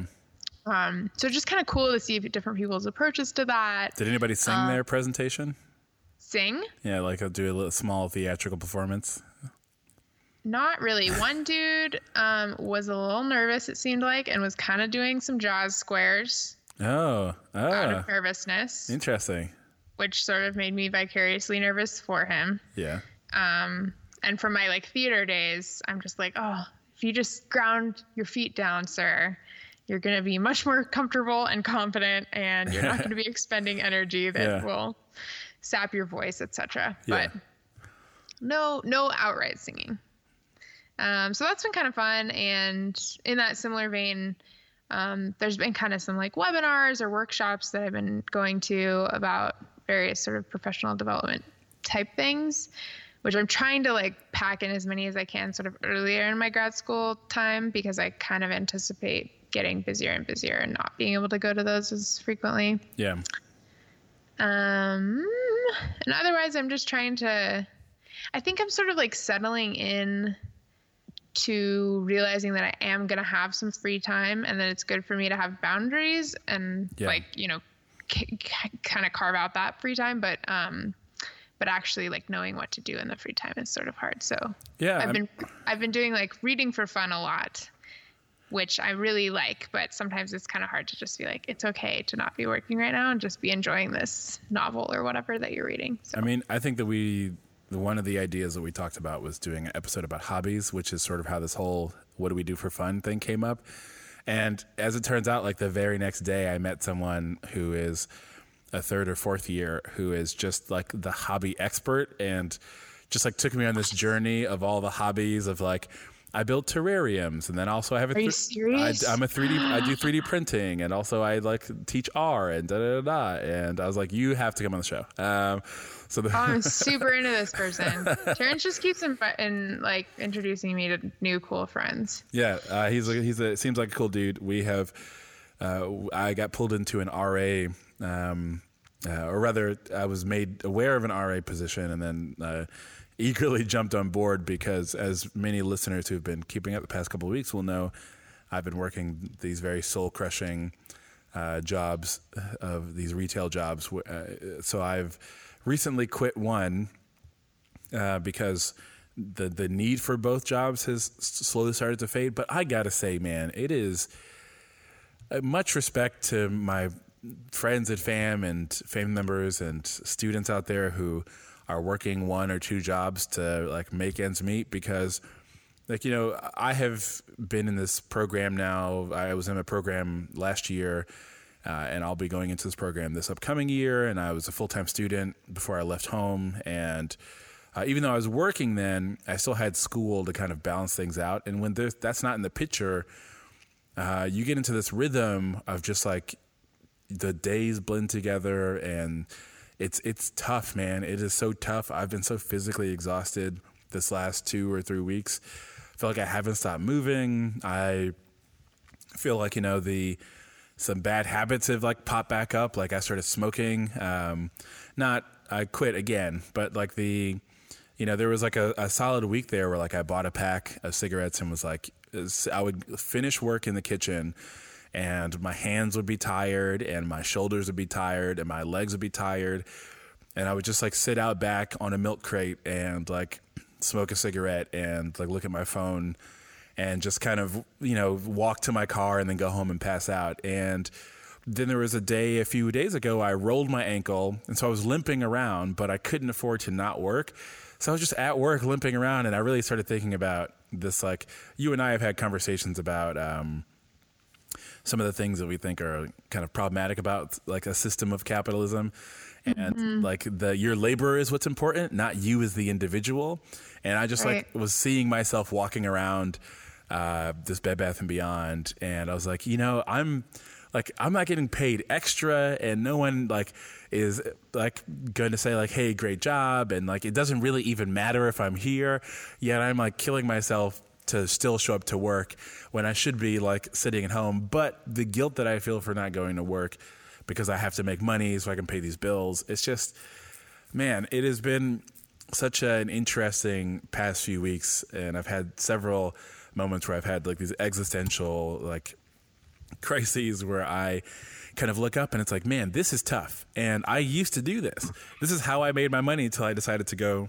Um, so just kind of cool to see different people's approaches to that. Did anybody sing Uh, their presentation? Sing? Yeah, like I'll do a little small theatrical performance. Not really. One dude um, was a little nervous, it seemed like, and was kind of doing some Jaws squares Oh, out oh, of nervousness, interesting. which sort of made me vicariously nervous for him. Yeah. Um, and from my like theater days, I'm just like, oh, if you just ground your feet down, sir, you're going to be much more comfortable and confident, and you're not going to be expending energy that yeah. will sap your voice, et cetera. Yeah. But no, no outright singing. Um, so that's been kind of fun. And in that similar vein, um, there's been kind of some like webinars or workshops that I've been going to about various sort of professional development type things, which I'm trying to like pack in as many as I can sort of earlier in my grad school time, because I kind of anticipate getting busier and busier and not being able to go to those as frequently. Yeah. Um, and otherwise I'm just trying to, I think I'm sort of like settling in to realizing that I am going to have some free time, and that it's good for me to have boundaries and yeah. like, you know, c- c- kind of carve out that free time. But, um, but actually like knowing what to do in the free time is sort of hard. So yeah, I've I'm... been, I've been doing like reading for fun a lot, which I really like, but sometimes it's kind of hard to just be like, it's okay to not be working right now and just be enjoying this novel or whatever that you're reading. So. I mean, I think that we, one of the ideas that we talked about was doing an episode about hobbies, which is sort of how this whole what do we do for fun thing came up. And as it turns out, like the very next day I met someone who is a third or fourth year who is just like the hobby expert, and just like took me on this journey of all the hobbies of like, I build terrariums, and then also I have a. Are you serious? I, I'm a three D. I do three D printing, and also I like teach R and da da da. da. And I was like, you have to come on the show. Um, so the- oh, I'm super into this person. Terrence just keeps in, in like introducing me to new cool friends. Yeah, uh, he's a, he's a seems like a cool dude. We have. Uh, I got pulled into an R A, um, uh, or rather, I was made aware of an R A position, and then. Uh, eagerly jumped on board because, as many listeners who've been keeping up the past couple of weeks will know, I've been working these very soul-crushing uh, jobs of these retail jobs. Uh, so I've recently quit one uh, because the the need for both jobs has slowly started to fade. But I gotta say, man, it is uh, much respect to my friends at FAM and FAM members and students out there who are working one or two jobs to like make ends meet, because like, you know, I have been in this program now. I was in a program last year uh, and I'll be going into this program this upcoming year. And I was a full-time student before I left home. And uh, even though I was working then, I still had school to kind of balance things out. And when that's not in the picture, uh, you get into this rhythm of just like the days blend together, and It's it's tough, man. It is so tough. I've been so physically exhausted this last two or three weeks. I feel like I haven't stopped moving. I feel like, you know, the some bad habits have like popped back up. Like I started smoking. Um, not I quit again, but like the, you know, there was like a, a solid week there where like I bought a pack of cigarettes and was like, I would finish work in the kitchen, and my hands would be tired, and my shoulders would be tired, and my legs would be tired. And I would just like sit out back on a milk crate and like smoke a cigarette and like look at my phone and just kind of, you know, walk to my car and then go home and pass out. And then there was a day a few days ago, I rolled my ankle. And so I was limping around, but I couldn't afford to not work. So I was just at work limping around. And I really started thinking about this, like you and I have had conversations about, um, some of the things that we think are kind of problematic about like a system of capitalism, and mm-hmm. like the, your labor is what's important, not you as the individual. And I just right. like was seeing myself walking around, uh, this Bed Bath and Beyond. And I was like, you know, I'm like, I'm not getting paid extra, and no one like is like going to say like, hey, great job. And like, it doesn't really even matter if I'm here, yet I'm like killing myself to still show up to work when I should be like sitting at home. But the guilt that I feel for not going to work because I have to make money so I can pay these bills, it's just, man, it has been such an interesting past few weeks. And I've had several moments where I've had like these existential like crises where I kind of look up and it's like, man, this is tough. And I used to do this. This is how I made my money until I decided to go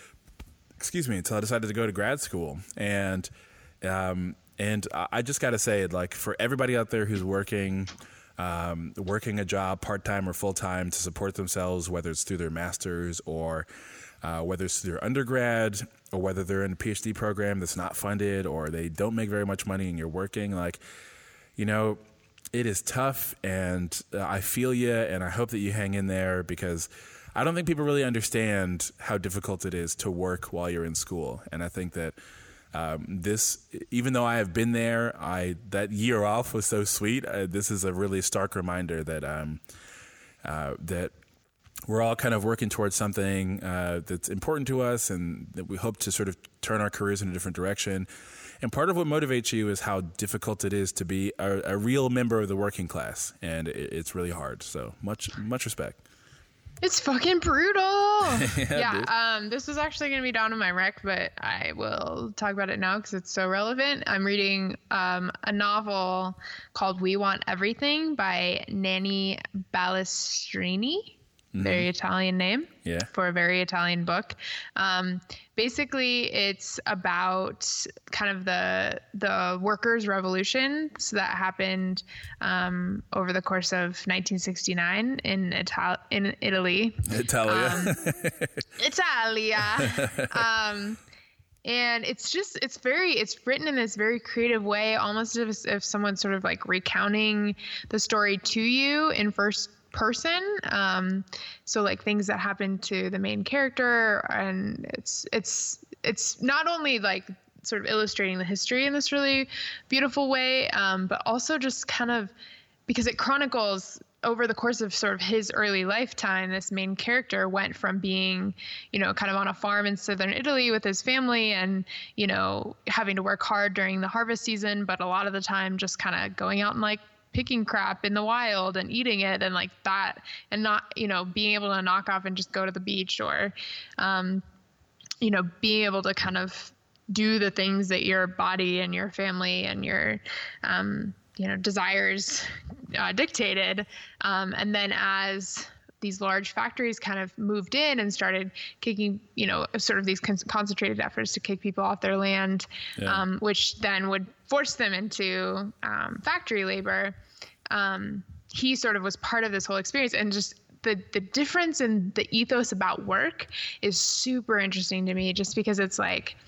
excuse me, until I decided to go to grad school. And, um, and I just got to say, like, for everybody out there who's working, um, working a job part-time or full-time to support themselves, whether it's through their master's or uh, whether it's through their undergrad or whether they're in a PhD program that's not funded or they don't make very much money and you're working. Like, you know, it is tough, and uh, I feel you, and I hope that you hang in there, because I don't think people really understand how difficult it is to work while you're in school. And I think that um, this, even though I have been there, I that year off was so sweet. Uh, this is a really stark reminder that um, uh, that we're all kind of working towards something uh, that's important to us, and that we hope to sort of turn our careers in a different direction. And part of what motivates you is how difficult it is to be a, a real member of the working class, and it, it's really hard. So much, much respect. It's fucking brutal. yeah, yeah um, this was actually going to be down in my rec, but I will talk about it now because it's so relevant. I'm reading um, a novel called We Want Everything by Nanni Balestrini. Very Italian name yeah. for a very Italian book. Um, basically, it's about kind of the the workers' revolution so that happened um, over the course of nineteen sixty-nine in Ital- in Italy. Italia. Um, Italia. um, and it's just, it's very, it's written in this very creative way, almost as if, if someone's sort of like recounting the story to you in first person. Um, so like things that happen to the main character, and it's, it's, it's not only like sort of illustrating the history in this really beautiful way, um, but also just kind of because it chronicles over the course of sort of his early lifetime, this main character went from being, you know, kind of on a farm in southern Italy with his family and, you know, having to work hard during the harvest season, but a lot of the time just kind of going out and like picking crap in the wild and eating it and like that, and not, you know, being able to knock off and just go to the beach, or, um, you know, being able to kind of do the things that your body and your family and your, um, you know, desires uh, dictated. Um, and then as these large factories kind of moved in and started kicking, you know, sort of these con- concentrated efforts to kick people off their land, yeah. um, which then would force them into um, factory labor. Um, he sort of was part of this whole experience, and just the, the difference in the ethos about work is super interesting to me, just because it's like,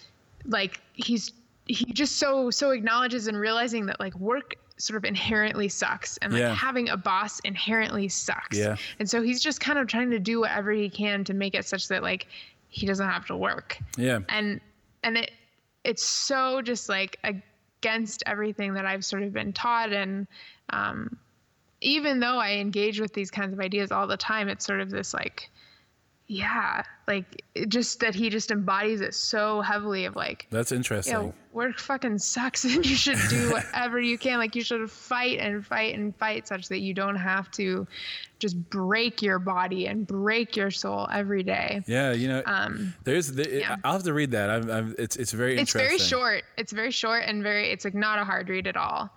like he's, he just so, so acknowledges and realizing that like work sort of inherently sucks, and like yeah. having a boss inherently sucks. Yeah. And so he's just kind of trying to do whatever he can to make it such that like he doesn't have to work. Yeah. And, and it, it's so just like against everything that I've sort of been taught. And, um, even though I engage with these kinds of ideas all the time, it's sort of this like, yeah, like it just that he just embodies it so heavily of like, that's interesting. You know, work fucking sucks, and you should do whatever you can. Like you should fight and fight and fight such that you don't have to just break your body and break your soul every day. Yeah. You know, um, there's, the, yeah. I'll have to read that. I'm, I'm, it's, it's very it's interesting. It's very short. It's very short and very, it's like not a hard read at all.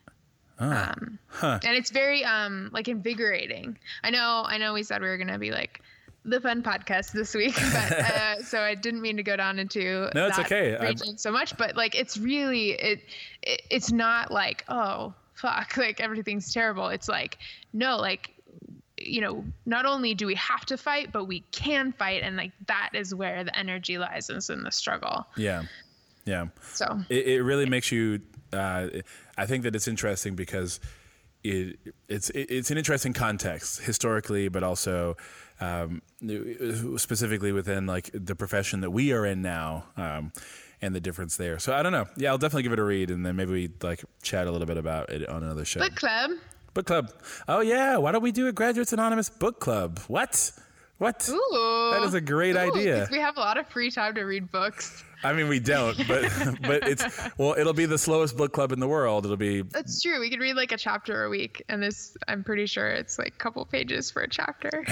Oh. Um, huh. And it's very, um, like invigorating. I know, I know we said we were going to be like the fun podcast this week, but, uh, so I didn't mean to go down into no, it's that okay. region I'm... so much, but like, it's really, it, it, it's not like, oh fuck, like everything's terrible. It's like, no, like, you know, not only do we have to fight, but we can fight. And like, that is where the energy lies, is in the struggle. Yeah. Yeah. So it, it really makes you, uh, I think that it's interesting because it, it's, it, it's an interesting context historically, but also, um, specifically within like the profession that we are in now, um, and the difference there. So I don't know. Yeah, I'll definitely give it a read, and then maybe we like chat a little bit about it on another show. Book club. Book club. Oh yeah. Why don't we do a Graduates Anonymous book club? What? What? Ooh. That is a great Ooh, idea. 'cause we have a lot of free time to read books. I mean, we don't, but but it's, well, it'll be the slowest book club in the world. It'll be. That's true. We could read like a chapter a week, and this, I'm pretty sure it's like a couple pages for a chapter.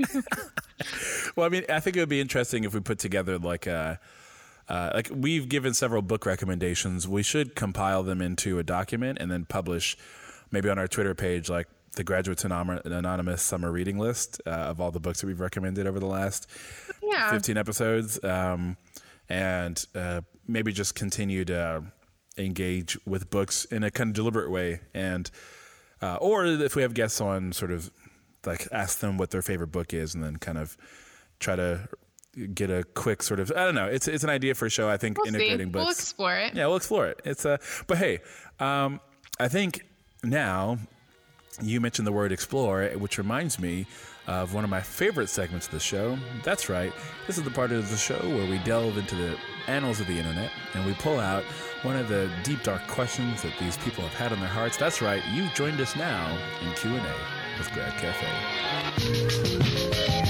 Well, I mean, I think it would be interesting if we put together like a, uh, like we've given several book recommendations. We should compile them into a document and then publish maybe on our Twitter page, like the Graduates Anonymous summer reading list uh, of all the books that we've recommended over the last yeah. fifteen episodes. Um, and uh, maybe just continue to engage with books in a kind of deliberate way. And uh, or if we have guests on, sort of like ask them what their favorite book is, and then kind of try to get a quick sort of, I don't know. It's it's an idea for a show. I think we'll integrating see. books. We'll explore it. Yeah, we'll explore it. It's a, but hey, um, I think now you mentioned the word explore, which reminds me of one of my favorite segments of the show. That's right. This is the part of the show where we delve into the annals of the internet and we pull out one of the deep, dark questions that these people have had on their hearts. That's right. You've joined us now in Q and A with Grad Cafe.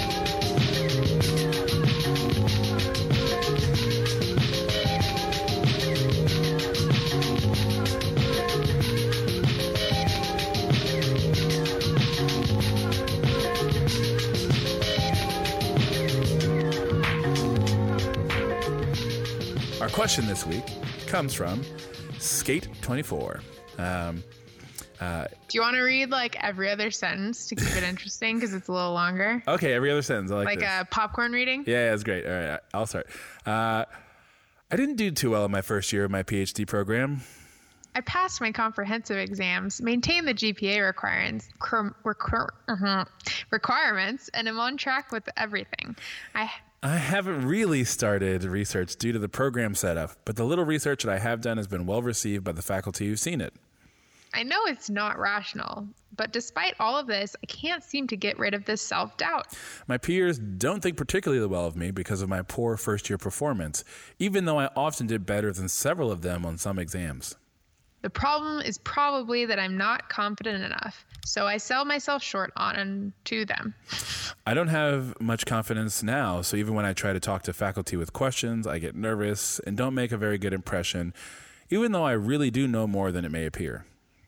Our question this week comes from Skate twenty-four. Um, uh, Do you want to read like every other sentence to keep it interesting because it's a little longer? Okay, every other sentence. I like, like this. a popcorn reading? Yeah, yeah, that's great. All right, I'll start. Uh, I didn't do too well in my first year of my PhD program. I passed my comprehensive exams, maintained the G P A requirements, cr- requ- uh-huh, requirements, and am on track with everything. I I haven't really started research due to the program setup, but the little research that I have done has been well received by the faculty who've seen it. I know it's not rational, but despite all of this, I can't seem to get rid of this self-doubt. My peers don't think particularly well of me because of my poor first-year performance, even though I often did better than several of them on some exams. The problem is probably that I'm not confident enough, so I sell myself short on to them. I don't have much confidence now, so even when I try to talk to faculty with questions, I get nervous and don't make a very good impression, even though I really do know more than it may appear.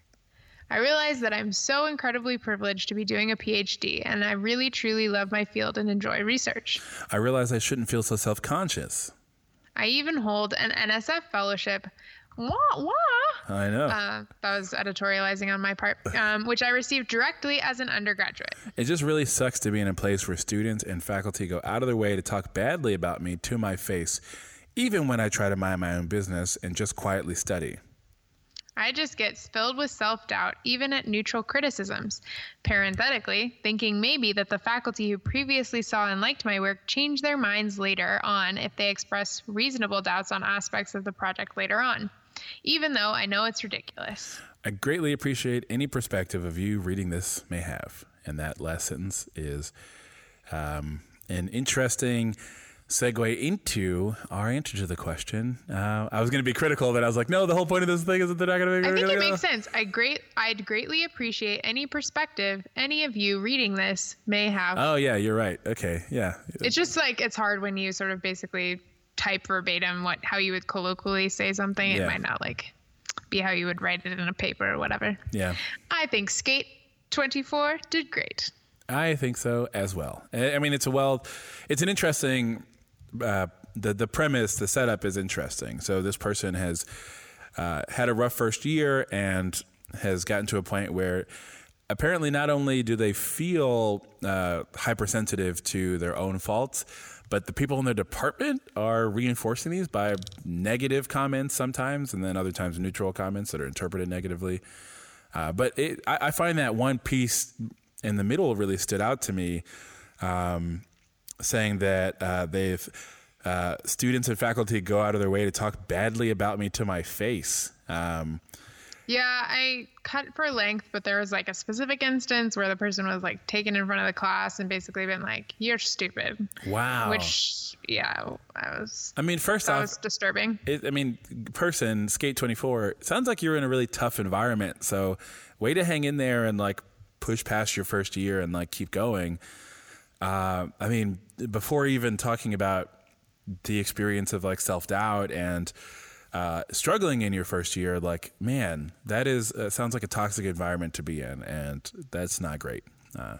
I realize that I'm so incredibly privileged to be doing a PhD, and I really truly love my field and enjoy research. I realize I shouldn't feel so self-conscious. I even hold an N S F fellowship. Wah, wah. I know. Uh, that was editorializing on my part, um, which I received directly as an undergraduate. It just really sucks to be in a place where students and faculty go out of their way to talk badly about me to my face, even when I try to mind my own business and just quietly study. I just get filled with self-doubt, even at neutral criticisms. Parenthetically, thinking maybe that the faculty who previously saw and liked my work changed their minds later on if they express reasonable doubts on aspects of the project later on, even though I know it's ridiculous. I greatly appreciate any perspective of you reading this may have. And that last sentence is um, an interesting segue into our answer to the question. Uh, I was going to be critical, but I was like, no, the whole point of this thing is that they're not going to make I it. think it makes sense. I great, I'd greatly appreciate any perspective any of you reading this may have. Oh, yeah, you're right. Okay, yeah. It's just like, it's hard when you sort of basically type verbatim what how you would colloquially say something. Yeah. It might not like be how you would write it in a paper or whatever. Yeah. I think Skate twenty-four did great. I think so as well. I I mean, it's a well, it's an interesting, uh, the, the premise, the setup is interesting. So this person has uh, had a rough first year and has gotten to a point where apparently not only do they feel uh, hypersensitive to their own faults, but the people in their department are reinforcing these by negative comments sometimes, and then other times neutral comments that are interpreted negatively. Uh, but it, I, I find that one piece in the middle really stood out to me, um, saying that uh, they've uh, students and faculty go out of their way to talk badly about me to my face. Um, Yeah, I cut for length, but there was like a specific instance where the person was like taken in front of the class and basically been like, "You're stupid." wow. Which, yeah, I was. I mean, first that off, was disturbing. It, I mean, person, Skate twenty-four, sounds like you're in a really tough environment. So way to hang in there and like push past your first year and like keep going. Uh, I mean, before even talking about the experience of like self-doubt and uh, struggling in your first year, like, man, that is, uh, sounds like a toxic environment to be in. And that's not great. Uh,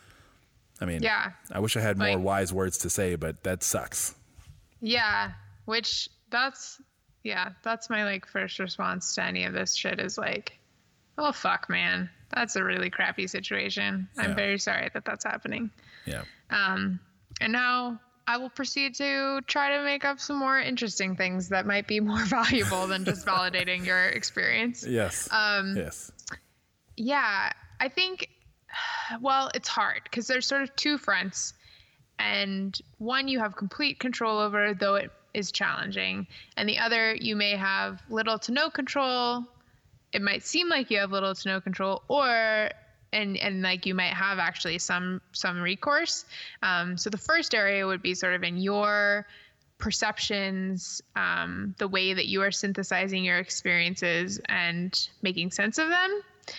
I mean, Yeah. I wish I had more Like- wise words to say, but that sucks. Yeah, which that's yeah, that's my like first response to any of this shit is like, oh fuck, man, that's a really crappy situation. Yeah. I'm very sorry that that's happening. Yeah. Um, and now I will proceed to try to make up some more interesting things that might be more valuable than just validating your experience. Yes. Um, yes. Yeah, I think, well, it's hard because there's sort of two fronts. And one you have complete control over, though it is challenging. And the other you may have little to no control. It might seem like you have little to no control, or and and like you might have actually some some recourse. Um, so the first area would be sort of in your perceptions, um, the way that you are synthesizing your experiences and making sense of them.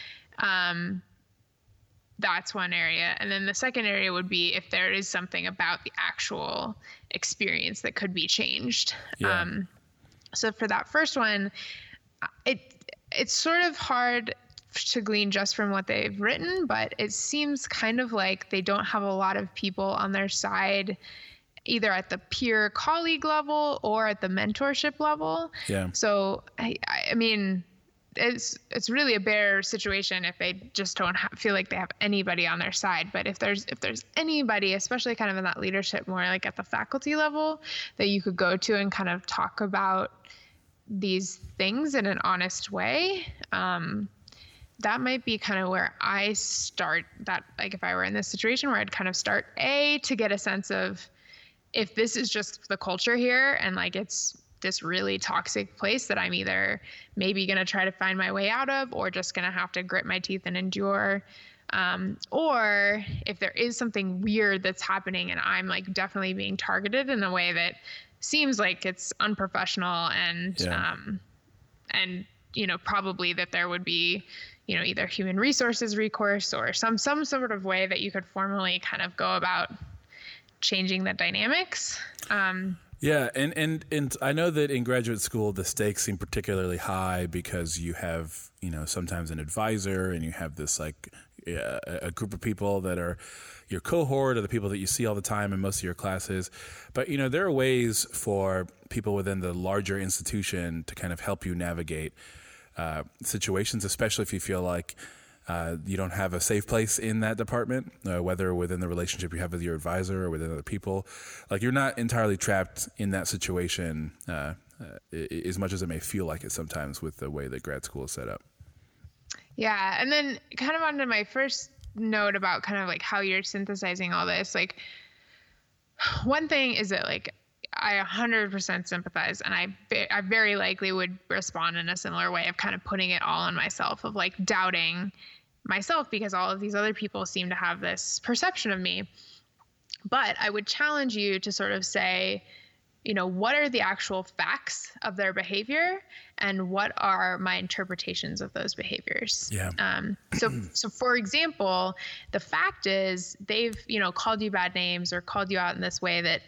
Um, that's one area. And then the second area would be if there is something about the actual experience that could be changed. Yeah. Um, so for that first one, it it's sort of hard to glean just from what they've written, but it seems kind of like they don't have a lot of people on their side, either at the peer colleague level or at the mentorship level. Yeah. So, I, I mean, it's it's really a bare situation if they just don't ha- feel like they have anybody on their side. But if there's if there's anybody, especially kind of in that leadership, more like at the faculty level, that you could go to and kind of talk about these things in an honest way, um, that might be kind of where I start. That, like, if I were in this situation, where I'd kind of start a to get a sense of if this is just the culture here and like it's this really toxic place that I'm either maybe going to try to find my way out of or just going to have to grit my teeth and endure. Um, or if there is something weird that's happening and I'm like definitely being targeted in a way that seems like it's unprofessional and, Yeah. um, and, you know, probably that there would be, you know, either human resources recourse or some, some sort of way that you could formally kind of go about changing the dynamics. Um, Yeah, and, and, and I know that in graduate school the stakes seem particularly high because you have, you know, sometimes an advisor and you have this like uh, a group of people that are your cohort or the people that you see all the time in most of your classes. But, you know, there are ways for people within the larger institution to kind of help you navigate uh, situations, especially if you feel like Uh, you don't have a safe place in that department, uh, whether within the relationship you have with your advisor or within other people. Like, you're not entirely trapped in that situation uh, uh, as much as it may feel like it sometimes with the way that grad school is set up. Yeah. And then kind of on to my first note about kind of like how you're synthesizing all this, like one thing is that like I one hundred percent sympathize, and I I very likely would respond in a similar way of kind of putting it all on myself, of like doubting myself because all of these other people seem to have this perception of me. But I would challenge you to sort of say, you know, what are the actual facts of their behavior and what are my interpretations of those behaviors? Yeah. Um, so, so for example, the fact is they've, you know, called you bad names or called you out in this way that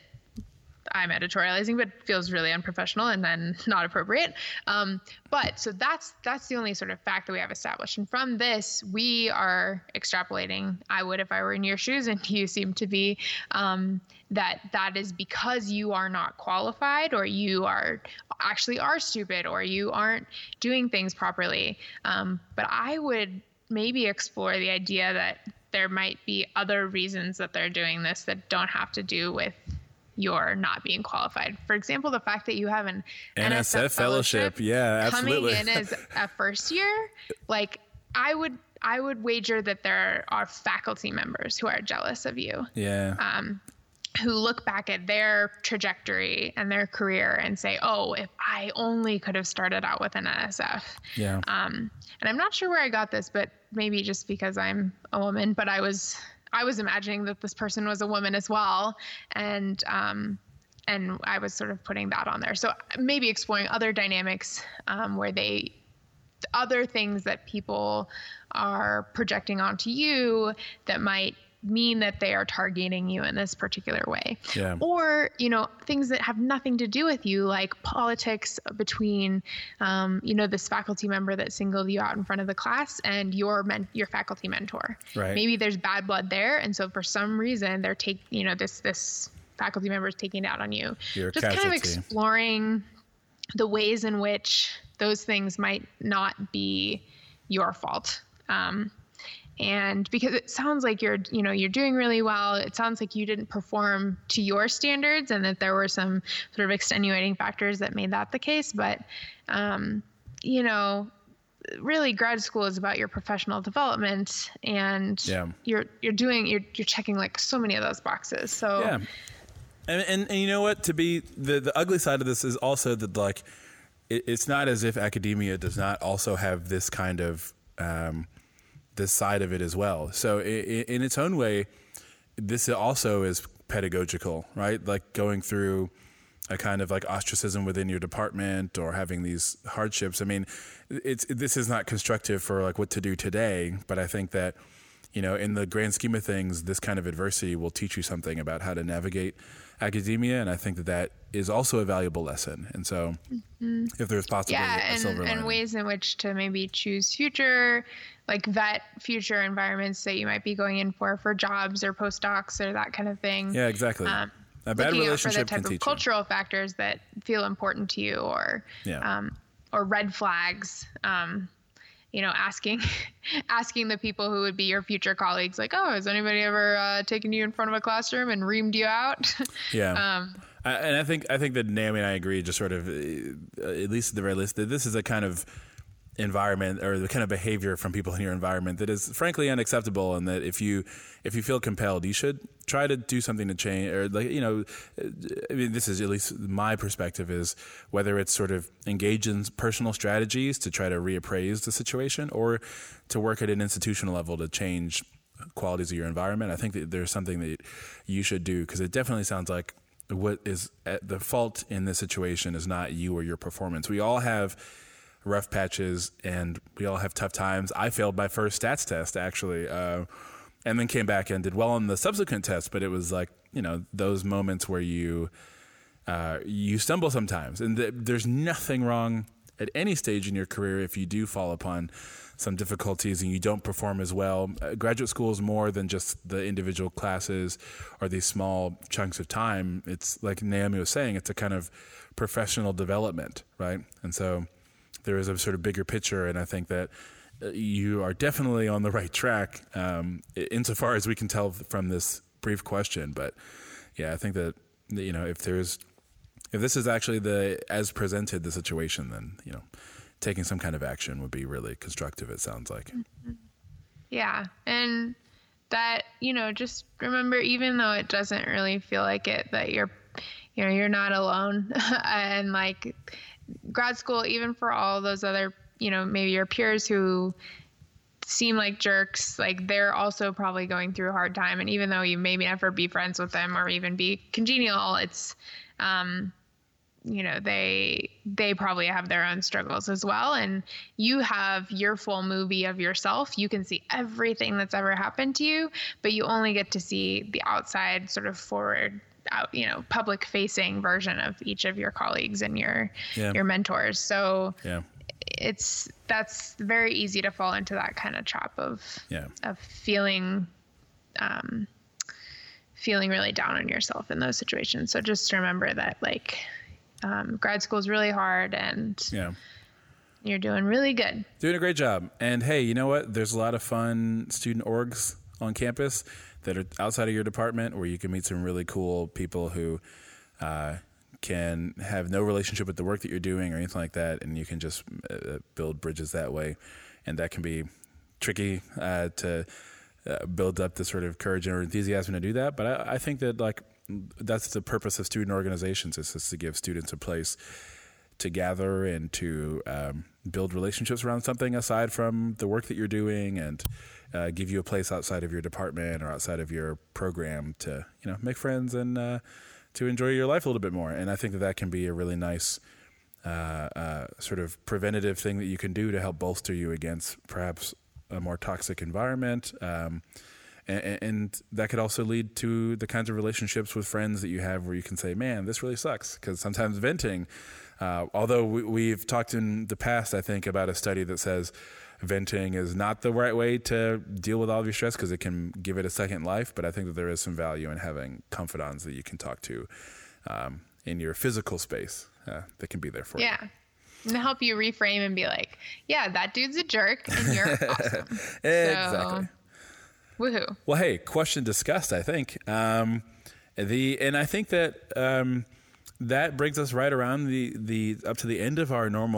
I'm editorializing, but feels really unprofessional and then not appropriate. Um, but so that's that's the only sort of fact that we have established. And from this, we are extrapolating. I would if I were in your shoes, and you seem to be, um, that that is because you are not qualified, or you are actually are stupid, or you aren't doing things properly. Um, but I would maybe explore the idea that there might be other reasons that they're doing this that don't have to do with you're not being qualified. For example, the fact that you have an N S F, N S F fellowship, fellowship, yeah, absolutely. coming in as a first year, like I would, I would wager that there are faculty members who are jealous of you. Yeah. Um, who look back at their trajectory and their career and say, oh, if I only could have started out with an N S F. Yeah. Um, and I'm not sure where I got this, but maybe just because I'm a woman, but I was I was imagining that this person was a woman as well. And, um, and I was sort of putting that on there. So maybe exploring other dynamics, um, where they, other things that people are projecting onto you that might mean that they are targeting you in this particular way. Yeah. Or, you know, things that have nothing to do with you, like politics between, um, you know, this faculty member that singled you out in front of the class and your men- your faculty mentor. Right. Maybe there's bad blood there. And so for some reason they're take, you know, this, this faculty member is taking it out on you. You're a Just kind of casualty. exploring the ways in which those things might not be your fault. Um, And because it sounds like you're, you know, you're doing really well. It sounds like you didn't perform to your standards and that there were some sort of extenuating factors that made that the case. But, um, you know, really grad school is about your professional development, and yeah. you're you're doing you're you're checking like so many of those boxes. So yeah, and and, and you know what? To be the the ugly side of this is also that like it, it's not as if academia does not also have this kind of um, this side of it as well. So in, in its own way, this also is pedagogical, right? Like going through a kind of like ostracism within your department or having these hardships. I mean, it's this is not constructive for like what to do today, but I think that, you know, in the grand scheme of things, this kind of adversity will teach you something about how to navigate academia, and I think that that is also a valuable lesson. And so, mm-hmm. if there's possibly yeah, a and, silver lining, and ways in which to maybe choose future, like vet future environments that you might be going in for for jobs or postdocs or that kind of thing. Yeah, exactly. Um, a bad looking relationship out for the type can of cultural you. factors that feel important to you, or yeah. um, or red flags. Um, you know, asking asking the people who would be your future colleagues, like, oh, has anybody ever uh, taken you in front of a classroom and reamed you out? Yeah. um, I, and I think I think that Naomi and I agree, just sort of, uh, at least at the very least, that this is a kind of environment or the kind of behavior from people in your environment that is frankly unacceptable, and that if you if you feel compelled, you should try to do something to change, or like, you know, I mean, this is at least my perspective, is whether it's sort of engage in personal strategies to try to reappraise the situation, or to work at an institutional level to change qualities of your environment. I think that there's something that you should do, because it definitely sounds like what is at the fault in this situation is not you or your performance. We all have rough patches and we all have tough times. I failed my first stats test, actually, uh, and then came back and did well on the subsequent test. But it was like, you know, those moments where you uh, you stumble sometimes, and th- there's nothing wrong at any stage in your career if you do fall upon some difficulties and you don't perform as well. Uh, graduate school is more than just the individual classes or these small chunks of time. It's like Naomi was saying, it's a kind of professional development, right? And so there is a sort of bigger picture, and I think that you are definitely on the right track, um, insofar as we can tell from this brief question. But yeah, I think that, you know, if there's, if this is actually the, as presented, the situation, then, you know, taking some kind of action would be really constructive, it sounds like. Yeah. And that, you know, just remember, even though it doesn't really feel like it, that you're, you know, you're not alone. And like grad school, even for all those other, you know, maybe your peers who seem like jerks, like they're also probably going through a hard time. And even though you maybe never be friends with them or even be congenial, it's, um, you know, they they probably have their own struggles as well. And you have your full movie of yourself. You can see everything that's ever happened to you, but you only get to see the outside, sort of forward, out, you know, public facing version of each of your colleagues and your yeah. your mentors. So yeah. it's that's very easy to fall into that kind of trap of yeah. of feeling um, feeling really down on yourself in those situations. So just remember that, like, Um, grad school is really hard, and yeah. you're doing really good. Doing a great job. And hey, you know what? There's a lot of fun student orgs on campus that are outside of your department, where you can meet some really cool people who uh, can have no relationship with the work that you're doing or anything like that, and you can just uh, build bridges that way. And that can be tricky uh, to uh, build up the sort of courage or enthusiasm to do that. But I, I think that, like, that's the purpose of student organizations, is just to give students a place to gather and to um, build relationships around something aside from the work that you're doing, and uh, give you a place outside of your department or outside of your program to, you know, make friends and uh, to enjoy your life a little bit more. And I think that that can be a really nice uh, uh, sort of preventative thing that you can do to help bolster you against perhaps a more toxic environment. Um, And, and that could also lead to the kinds of relationships with friends that you have where you can say, man, this really sucks. Because sometimes venting, uh, although we, we've talked in the past, I think, about a study that says venting is not the right way to deal with all of your stress, because it can give it a second life. But I think that there is some value in having confidants that you can talk to um, in your physical space uh, that can be there for yeah. you. Yeah. And help you reframe and be like, yeah, that dude's a jerk and you're awesome. Exactly. So, woohoo. Well, hey, question discussed, I think. Um, the and I think that um, that brings us right around the, the up to the end of our normal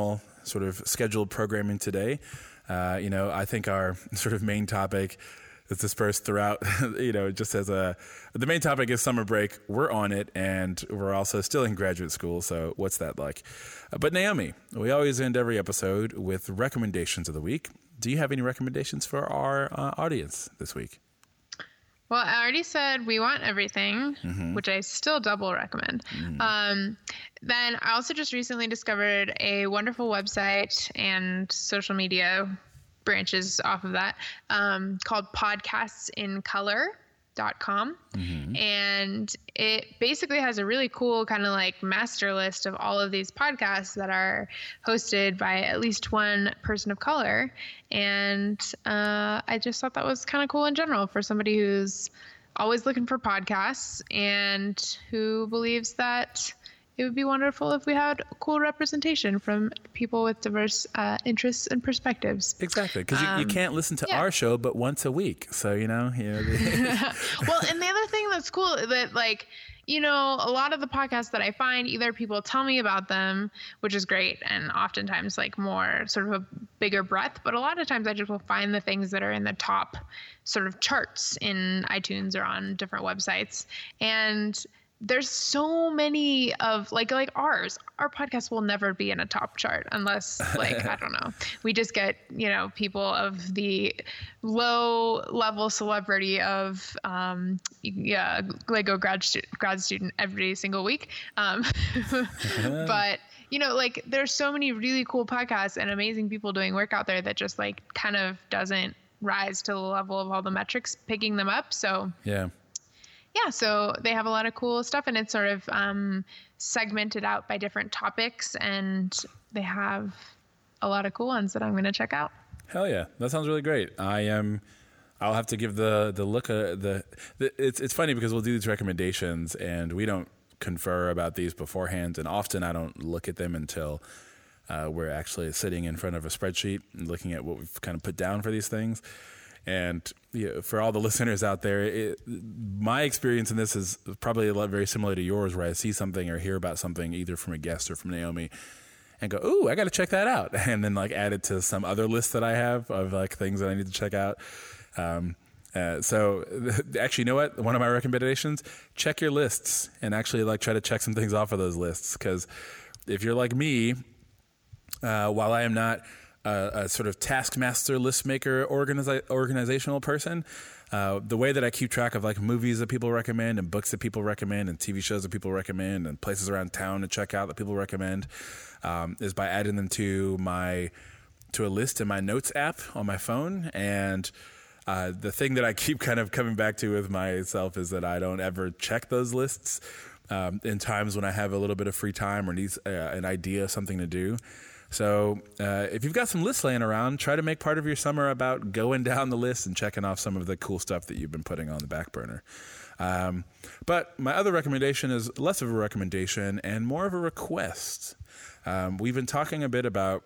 sort of scheduled programming today. Uh, you know, I think our sort of main topic is dispersed throughout, you know, just as a, the main topic is summer break. We're on it, and we're also still in graduate school. So what's that like? Uh, but Naomi, we always end every episode with recommendations of the week. Do you have any recommendations for our uh, audience this week? Well, I already said We Want Everything, Mm-hmm. which I still double recommend. Mm-hmm. Um, then I also just recently discovered a wonderful website and social media branches off of that um, called podcasts in color dot com. Mm-hmm. And it basically has a really cool kind of like master list of all of these podcasts that are hosted by at least one person of color. And uh, I just thought that was kind of cool in general for somebody who's always looking for podcasts and who believes that it would be wonderful if we had cool representation from people with diverse uh, interests and perspectives. Exactly, because you, you Um, can't listen to yeah. our show but once a week. So, you know, you know the, Well, and the other thing that's cool that like, you know, a lot of the podcasts that I find, either people tell me about them, which is great, and oftentimes like more sort of a bigger breadth, but a lot of times I just will find the things that are in the top sort of charts in iTunes or on different websites. And there's so many of like like ours our podcast will never be in a top chart unless like I don't know, we just get, you know, people of the low level celebrity of um yeah Lego grad stu- grad student every single week, um but you know, like there's so many really cool podcasts and amazing people doing work out there that just like kind of doesn't rise to the level of all the metrics picking them up. So yeah. yeah, so they have a lot of cool stuff, and it's sort of um, segmented out by different topics, and they have a lot of cool ones that I'm going to check out. Hell yeah, that sounds really great. I am. Um, I'll have to give the the look uh, the, the. It's it's funny because we'll do these recommendations, and we don't confer about these beforehand, and often I don't look at them until uh, we're actually sitting in front of a spreadsheet and looking at what we've kind of put down for these things. And you know, for all the listeners out there, it, my experience in this is probably a lot very similar to yours, where I see something or hear about something either from a guest or from Naomi and go, ooh, I got to check that out. And then like add it to some other list that I have of like things that I need to check out. Um, uh, so actually, you know what? One of my recommendations, check your lists and actually like try to check some things off of those lists. Because if you're like me, uh, while I am not a, a sort of taskmaster, list maker, organiza- organizational person, uh, the way that I keep track of like movies that people recommend and books that people recommend and T V shows that people recommend and places around town to check out that people recommend um, is by adding them to my to a list in my notes app on my phone. And uh, the thing that I keep kind of coming back to with myself is that I don't ever check those lists um, in times when I have a little bit of free time or need uh, an idea, something to do. So uh, if you've got some lists laying around, try to make part of your summer about going down the list and checking off some of the cool stuff that you've been putting on the back burner. Um, but my other recommendation is less of a recommendation and more of a request. Um, we've been talking a bit about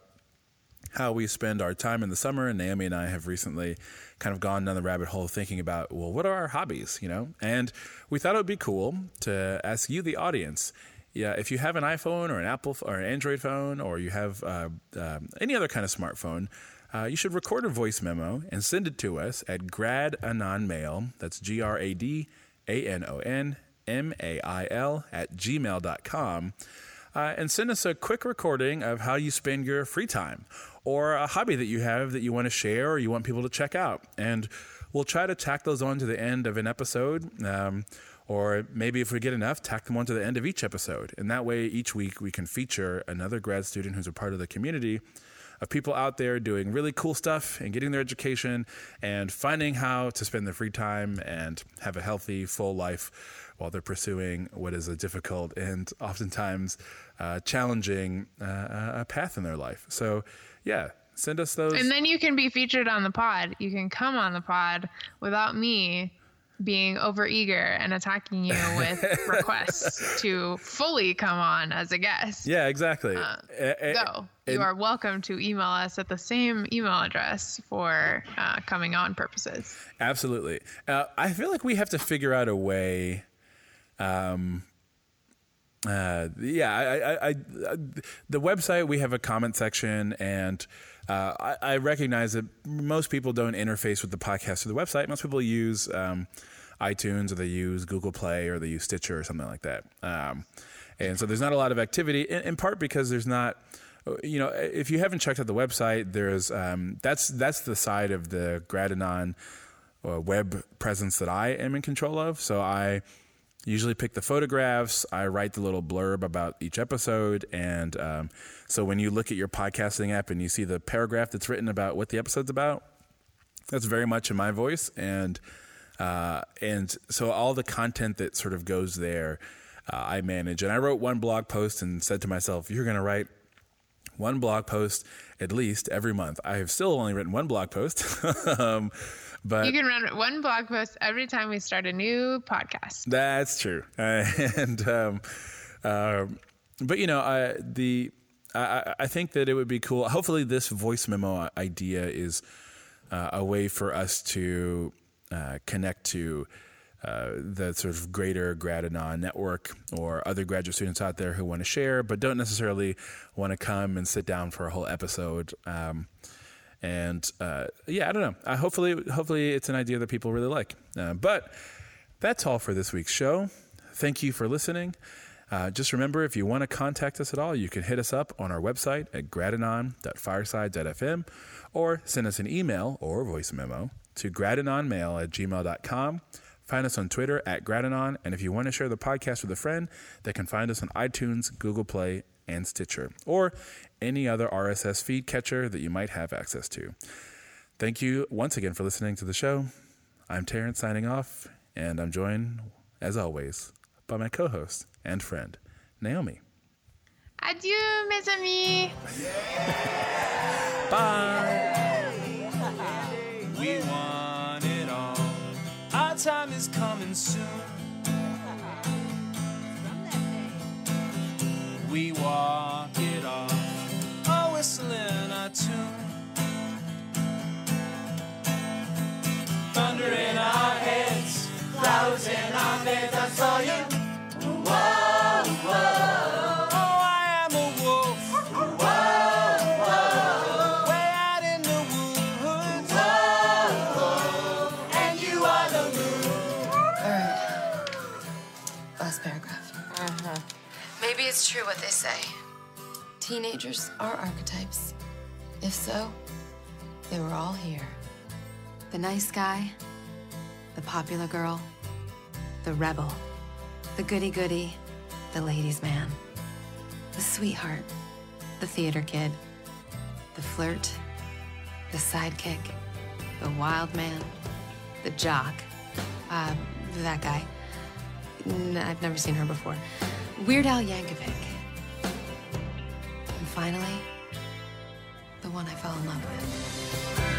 how we spend our time in the summer, and Naomi and I have recently kind of gone down the rabbit hole thinking about, well, what are our hobbies, you know? And we thought it would be cool to ask you, the audience, yeah, if you have an iPhone or an Apple or an Android phone, or you have uh, um, any other kind of smartphone, uh, you should record a voice memo and send it to us at gradanonmail, that's G R A D A N O N M A I L, at gmail dot com, uh, and send us a quick recording of how you spend your free time or a hobby that you have that you want to share or you want people to check out. And we'll try to tack those on to the end of an episode. Um, Or maybe if we get enough, tack them on to the end of each episode. And that way, each week, we can feature another grad student who's a part of the community of people out there doing really cool stuff and getting their education and finding how to spend their free time and have a healthy, full life while they're pursuing what is a difficult and oftentimes uh, challenging uh, path in their life. So, yeah, send us those. And then you can be featured on the pod. You can come on the pod without me being overeager and attacking you with requests to fully come on as a guest. Yeah, exactly. Uh, uh, so you are welcome to email us at the same email address for uh, coming on purposes. Absolutely. Uh, I feel like we have to figure out a way um, uh, yeah, I, I, I, I, the website, we have a comment section, and uh, I, I recognize that most people don't interface with the podcast through the website. Most people use um, iTunes, or they use Google Play, or they use Stitcher or something like that. Um, and so there's not a lot of activity, in, in part because there's not, you know, if you haven't checked out the website, there's um, that's that's the side of the Gradanon uh, web presence that I am in control of. So I usually pick the photographs. I write the little blurb about each episode, and um, so when you look at your podcasting app and you see the paragraph that's written about what the episode's about, that's very much in my voice, and uh, and so all the content that sort of goes there, uh, I manage. And I wrote one blog post and said to myself, "You're going to write one blog post at least every month." I have still only written one blog post. um, but you can run one blog post every time we start a new podcast. That's true. Uh, and, um, uh, but you know, I, the, I, I think that it would be cool. Hopefully this voice memo idea is uh, a way for us to uh, connect to Uh, the sort of greater Gradanon network, or other graduate students out there who want to share but don't necessarily want to come and sit down for a whole episode. Um, and uh, yeah, I don't know. Uh, hopefully, hopefully it's an idea that people really like. Uh, but that's all for this week's show. Thank you for listening. Uh, just remember, if you want to contact us at all, you can hit us up on our website at gradanon dot fireside dot f m, or send us an email or voice memo to gradanonmail at gmail dot com. Find us on Twitter at Gradanon, and if you want to share the podcast with a friend, they can find us on iTunes, Google Play, and Stitcher, or any other R S S feed catcher that you might have access to. Thank you once again for listening to the show. I'm Terrence signing off, and I'm joined, as always, by my co-host and friend, Naomi. Adieu, mes amis. Bye. We want it all. Our time is coming soon. We walk it off, all whistling our tune. Thunder in our heads, flowers in our beds. I saw you. Whoa, whoa. Oh, I am a wolf. Whoa, whoa. Way out in the woods. Whoa, whoa. And you are the moon. All right. Last paragraph. Uh-huh. Maybe it's true what they say. Teenagers are archetypes. If so, they were all here. The nice guy, the popular girl, the rebel, the goody-goody, the ladies' man, the sweetheart, the theater kid, the flirt, the sidekick, the wild man, the jock, uh, that guy. N- I've never seen her before. Weird Al Yankovic. And finally, the one I fell in love with.